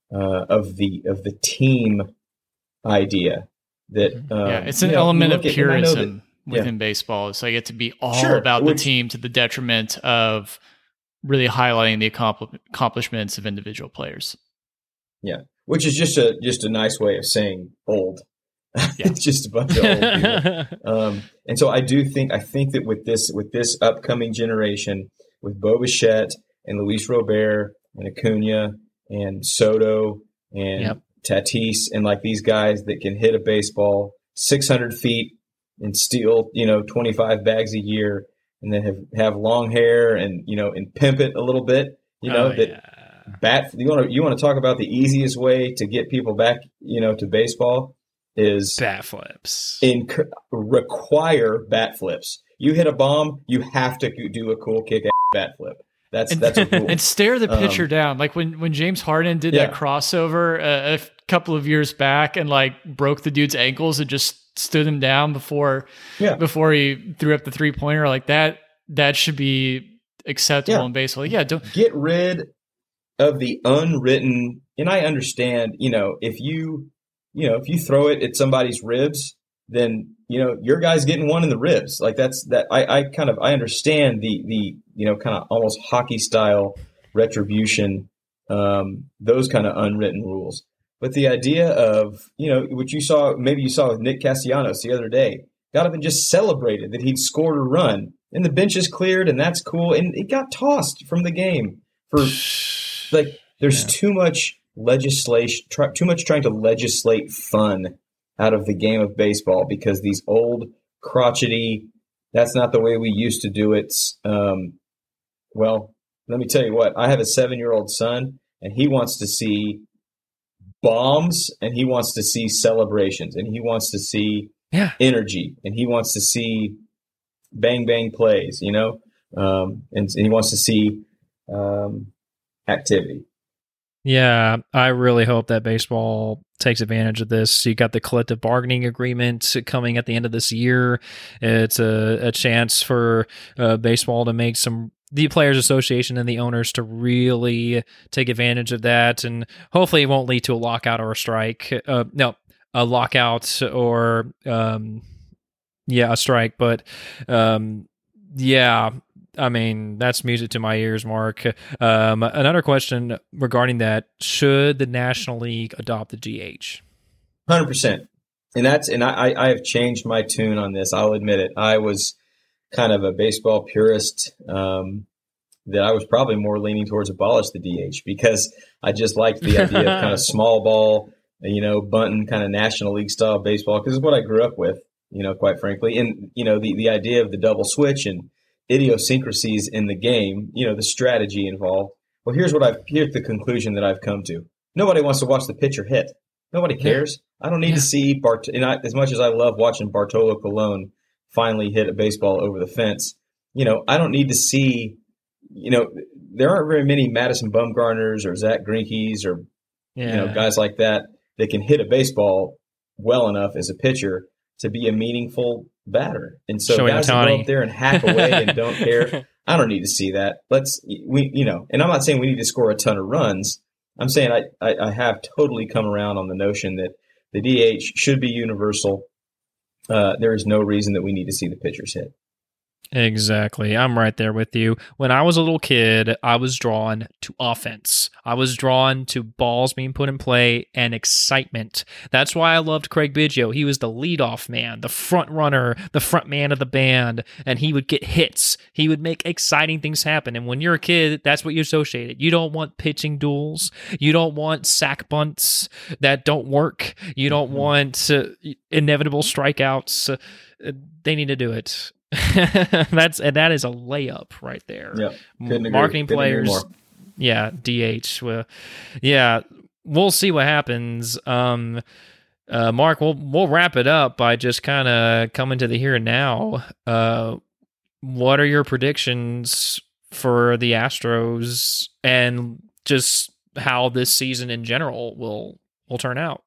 uh, of the of the team idea. That um, yeah, it's an you know, element of at, purism that, within yeah. baseball. It's like it to be all sure, about which, the team to the detriment of really highlighting the accompli- accomplishments of individual players. Yeah, which is just a just a nice way of saying old. Yeah. It's just a bunch of old people. Um, and so I do think I think that with this with this upcoming generation, with Bo Bichette and Luis Robert and Acuna and Soto and yep. Tatis and like these guys that can hit a baseball six hundred feet and steal, you know, twenty-five bags a year, and then have, have long hair and, you know, and pimp it a little bit, you know, oh, that yeah. bat, you want to, you want to talk about the easiest way to get people back, you know, to baseball is bat flips. In require bat flips. You hit a bomb, you have to do a cool kick ass bat flip. That's and, that's a rule. And stare the pitcher um, down. Like when, when James Harden did yeah. that crossover uh, a couple of years back and like broke the dude's ankles and just stood him down before yeah. before he threw up the three pointer like that. That should be acceptable yeah. in baseball. Yeah, don't get rid of the unwritten. And I understand, you know, if you you know if you throw it at somebody's ribs, then you know your guy's getting one in the ribs. Like that's that. I, I kind of I understand the the you know kind of almost hockey style retribution, um, those kind of unwritten rules. But the idea of you know what you saw, maybe you saw with Nick Castellanos the other day, got up and just celebrated that he'd scored a run, and the bench is cleared, and that's cool, and it got tossed from the game for like there's yeah. too much legislation, try, too much trying to legislate fun out of the game of baseball because these old crotchety, that's not the way we used to do it. Um, well, let me tell you what, I have a seven-year-old son, and he wants to see bombs, and he wants to see celebrations, and he wants to see yeah. energy, and he wants to see bang, bang plays, you know, um, and, and he wants to see um, activity. Yeah, I really hope that baseball takes advantage of this. You got the collective bargaining agreement coming at the end of this year. It's a, a chance for uh, baseball to make some, the Players Association and the owners to really take advantage of that. And hopefully it won't lead to a lockout or a strike. Uh, no, a lockout or, um, yeah, a strike. But um, yeah, I mean, that's music to my ears, Mark. Um, another question regarding that: should the National League adopt the D H? one hundred percent. And that's and I, I have changed my tune on this. I'll admit it. I was kind of a baseball purist. Um, that I was probably more leaning towards abolish the D H because I just liked the idea of kind of small ball, you know, bunting kind of National League style baseball because it's what I grew up with, you know, quite frankly. And you know, the the idea of the double switch and idiosyncrasies in the game, you know, the strategy involved. Well, here's what I've, here's the conclusion that I've come to. Nobody wants to watch the pitcher hit. Nobody cares. Yeah. I don't need yeah. to see Bart, and I, as much as I love watching Bartolo Colon finally hit a baseball over the fence, you know, I don't need to see, you know, there aren't very many Madison Bumgarners or Zach Greinke's or, yeah. you know, guys like that that can hit a baseball well enough as a pitcher to be a meaningful batter. And so Showing guys that go up there and hack away and don't care, I don't need to see that. Let's, we, you know, and I'm not saying we need to score a ton of runs. I'm saying I, I, I have totally come around on the notion that the D H should be universal. Uh, there is no reason that we need to see the pitchers hit. Exactly. I'm right there with you. When I was a little kid, I was drawn to offense. I was drawn to balls being put in play and excitement. That's why I loved Craig Biggio. He was the leadoff man, the front runner, the front man of the band, and he would get hits. He would make exciting things happen. And when you're a kid, that's what you associate it. You don't want pitching duels. You don't want sack bunts that don't work. You don't mm-hmm. want uh, inevitable strikeouts. Uh, they need to do it. That's and that is a layup right there. Yeah, marketing agree. players. Yeah, D H. Well, yeah, we'll see what happens. Um, uh, Mark, we'll we'll wrap it up by just kind of coming to the here and now. Uh, what are your predictions for the Astros and just how this season in general will will turn out?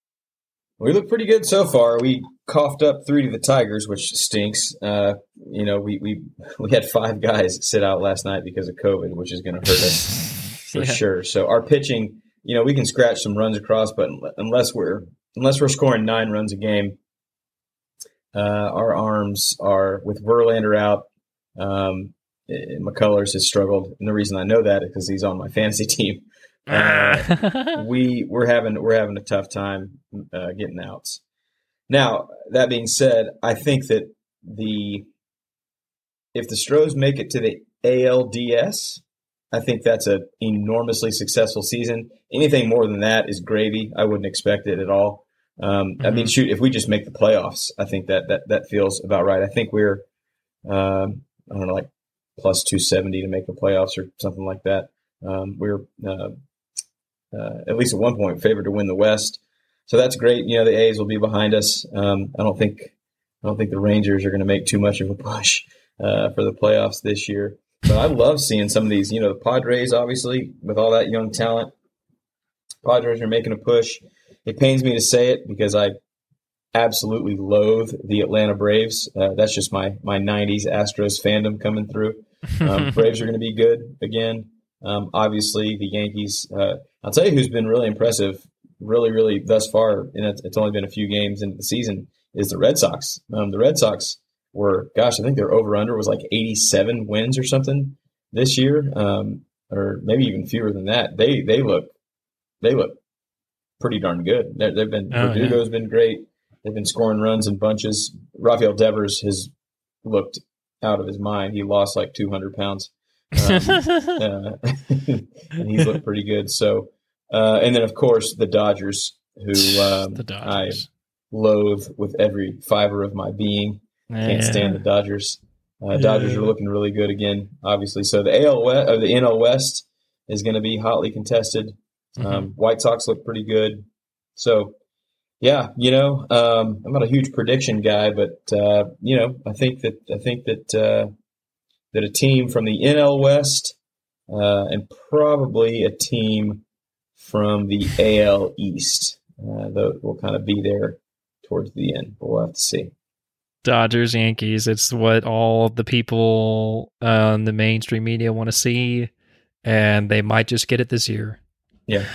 We look pretty good so far. We coughed up three to the Tigers, which stinks. Uh, you know, we, we we had five guys sit out last night because of COVID, which is going to hurt us for yeah. sure. So our pitching you know, we can scratch some runs across, but unless we're unless we're scoring nine runs a game, uh, our arms are with Verlander out. Um, McCullers has struggled, and the reason I know that is because he's on my fantasy team. Uh, we we're having we're having a tough time uh, getting outs. Now, that being said, I think that the if the Stros make it to the A L D S, I think that's an enormously successful season. Anything more than that is gravy. I wouldn't expect it at all. Um, mm-hmm. I mean, shoot, if we just make the playoffs, I think that that, that feels about right. I think we're, um, I don't know, like plus two seventy to make the playoffs or something like that. Um, we're uh, uh, at least at one point favored to win the West. So that's great. You know, the A's will be behind us. Um, I don't think I don't think the Rangers are going to make too much of a push uh, for the playoffs this year. But I love seeing some of these, you know, the Padres, obviously, with all that young talent. Padres are making a push. It pains me to say it because I absolutely loathe the Atlanta Braves. Uh, that's just my my nineties Astros fandom coming through. Um, Braves are going to be good again. Um, obviously, the Yankees. Uh, I'll tell you who's been really impressive, really, really thus far, and it's, it's only been a few games into the season, is the Red Sox. Um, the Red Sox were, gosh, I think their over-under was like eighty-seven wins or something this year, um, or maybe even fewer than that. They they look they look pretty darn good. They're, they've been oh, Verdugo's yeah. been great. They've been scoring runs in bunches. Rafael Devers has looked out of his mind. He lost like two hundred pounds, um, uh, and he's looked pretty good. So, uh, and then of course the Dodgers, who um, the Dodgers. I loathe with every fiber of my being. Can't yeah. stand the Dodgers. Uh, Dodgers yeah. are looking really good again, obviously. So the A L West, or the N L West is going to be hotly contested. Mm-hmm. Um, White Sox look pretty good. So, yeah, you know, um, I'm not a huge prediction guy, but uh, you know, I think that I think that uh, that a team from the N L West uh, and probably a team from the A L East uh, will kind of be there towards the end. But we'll have to see. Dodgers, Yankees. It's what all the people on uh, the mainstream media want to see, and they might just get it this year. Yeah.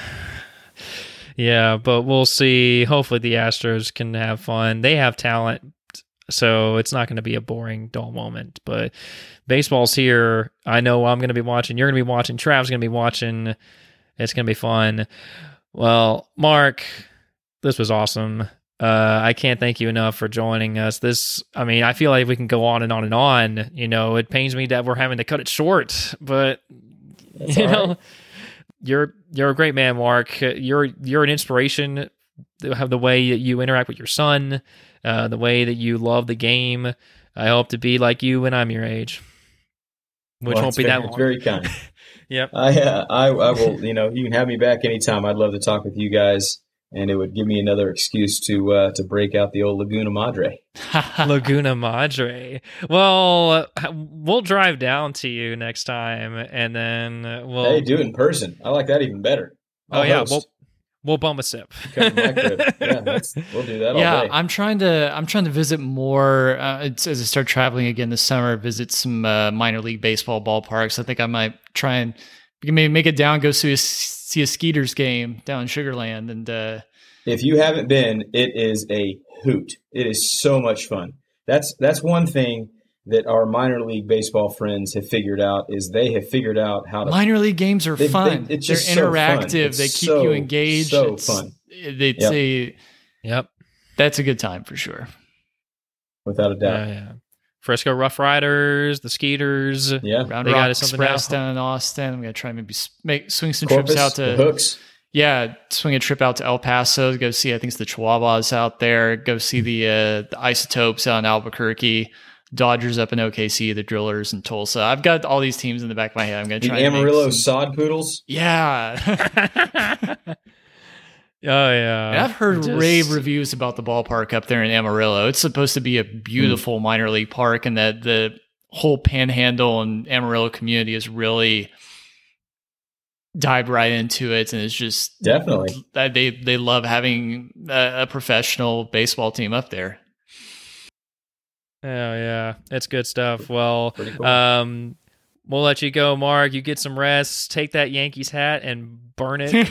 Yeah, but we'll see. Hopefully the Astros can have fun. They have talent, so it's not going to be a boring, dull moment. But baseball's here. I know I'm going to be watching. You're going to be watching. Trav's going to be watching. It's going to be fun. Well, Mark, this was awesome. Uh, I can't thank you enough for joining us. This, I mean, I feel like we can go on and on and on. You know, it pains me that we're having to cut it short, but That's you all know, right. you're you're a great man, Mark. You're you're an inspiration. Have the way that you interact with your son, uh, the way that you love the game. I hope to be like you when I'm your age, which well, won't be very, that long. It's very kind. Yep. I, uh, I I will. You know, you can have me back anytime. I'd love to talk with you guys. And it would give me another excuse to uh, to break out the old Laguna Madre. Laguna Madre. Well, we'll drive down to you next time, and then we'll. Hey, do it in person. I like that even better. I'll oh yeah, host. we'll we'll bum a sip. yeah, that's, we'll do that. Yeah, all day. I'm trying to I'm trying to visit more uh, as I start traveling again this summer. Visit some uh, minor league baseball ballparks. I think I might try and maybe make it down, go see a, see a Skeeters game down in Sugar Land. And uh, if you haven't been, it is a hoot. It is so much fun. That's that's one thing that our minor league baseball friends have figured out is they have figured out how to. Minor league games are they, fun. They, it's They're just interactive. So they keep so, you engaged. So it's, fun. It's yep. a yep. That's a good time for sure. Without a doubt. Uh, yeah. Frisco Rough Riders, the Skeeters. Yeah. Round they Rock got something Express now. down in Austin. I'm gonna try and maybe make swing some Corpus, trips out to the Hooks. Yeah, swing a trip out to El Paso to go see. I think it's the Chihuahuas out there. Go see the uh, the Isotopes out in Albuquerque. Dodgers up in O K C, the Drillers in Tulsa. I've got all these teams in the back of my head. I'm going to try the and Amarillo make some... Sod Poodles. Yeah. Oh yeah. And I've heard Just... rave reviews about the ballpark up there in Amarillo. It's supposed to be a beautiful mm. minor league park, and that the whole Panhandle and Amarillo community is really dived right into it, and it's just definitely they they love having a, a professional baseball team up there. Oh yeah, it's good stuff. Well, cool. um, we'll let you go, Mark. You get some rest. Take that Yankees hat and burn it.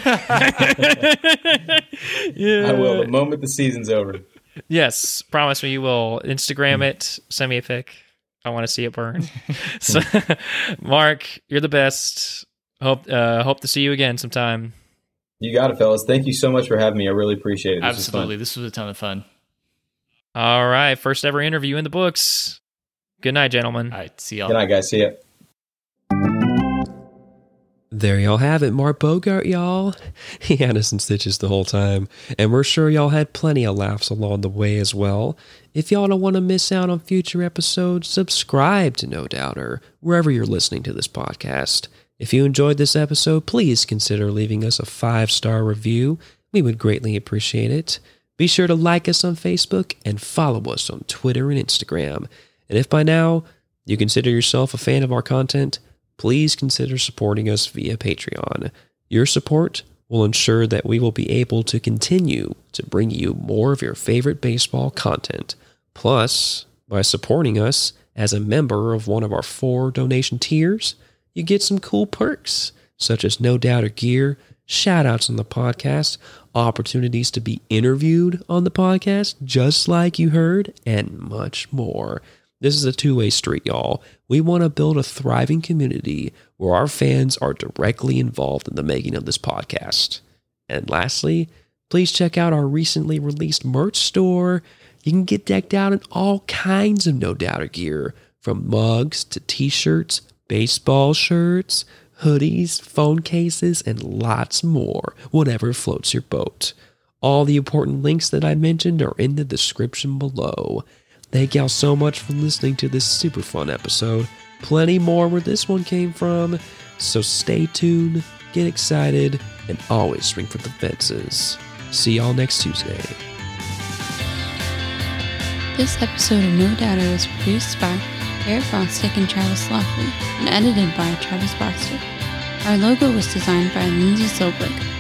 Yeah. I will the moment the season's over. Yes, promise me you will. Instagram it. Send me a pic. I want to see it burn. So, Mark, you're the best. Hope uh, hope to see you again sometime. You got it, fellas. Thank you so much for having me. I really appreciate it. This Absolutely. Was this was a ton of fun. All right. First ever interview in the books. Good night, gentlemen. All right. See y'all. Good night, guys. See ya. There y'all have it, Mark Bogart, y'all. He had us in stitches the whole time, and we're sure y'all had plenty of laughs along the way as well. If y'all don't want to miss out on future episodes, subscribe to No Doubter, wherever you're listening to this podcast. If you enjoyed this episode, please consider leaving us a five-star review. We would greatly appreciate it. Be sure to like us on Facebook and follow us on Twitter and Instagram. And if by now you consider yourself a fan of our content, please consider supporting us via Patreon. Your support will ensure that we will be able to continue to bring you more of your favorite baseball content. Plus, by supporting us as a member of one of our four donation tiers, you get some cool perks, such as No Doubter gear, shout-outs on the podcast, opportunities to be interviewed on the podcast, just like you heard, and much more. This is a two-way street, y'all. We want to build a thriving community where our fans are directly involved in the making of this podcast. And lastly, please check out our recently released merch store. You can get decked out in all kinds of No Doubter gear, from mugs to t-shirts, baseball shirts, hoodies, phone cases, and lots more, whatever floats your boat. All the important links that I mentioned are in the description below. Thank y'all so much for listening to this super fun episode. Plenty more where this one came from, so stay tuned, get excited, and always swing for the fences. See y'all next Tuesday. This episode of No Doubter was produced by Eric Bostic and Travis Lockley, and edited by Travis Bostic. Our logo was designed by Lindsay Solberg.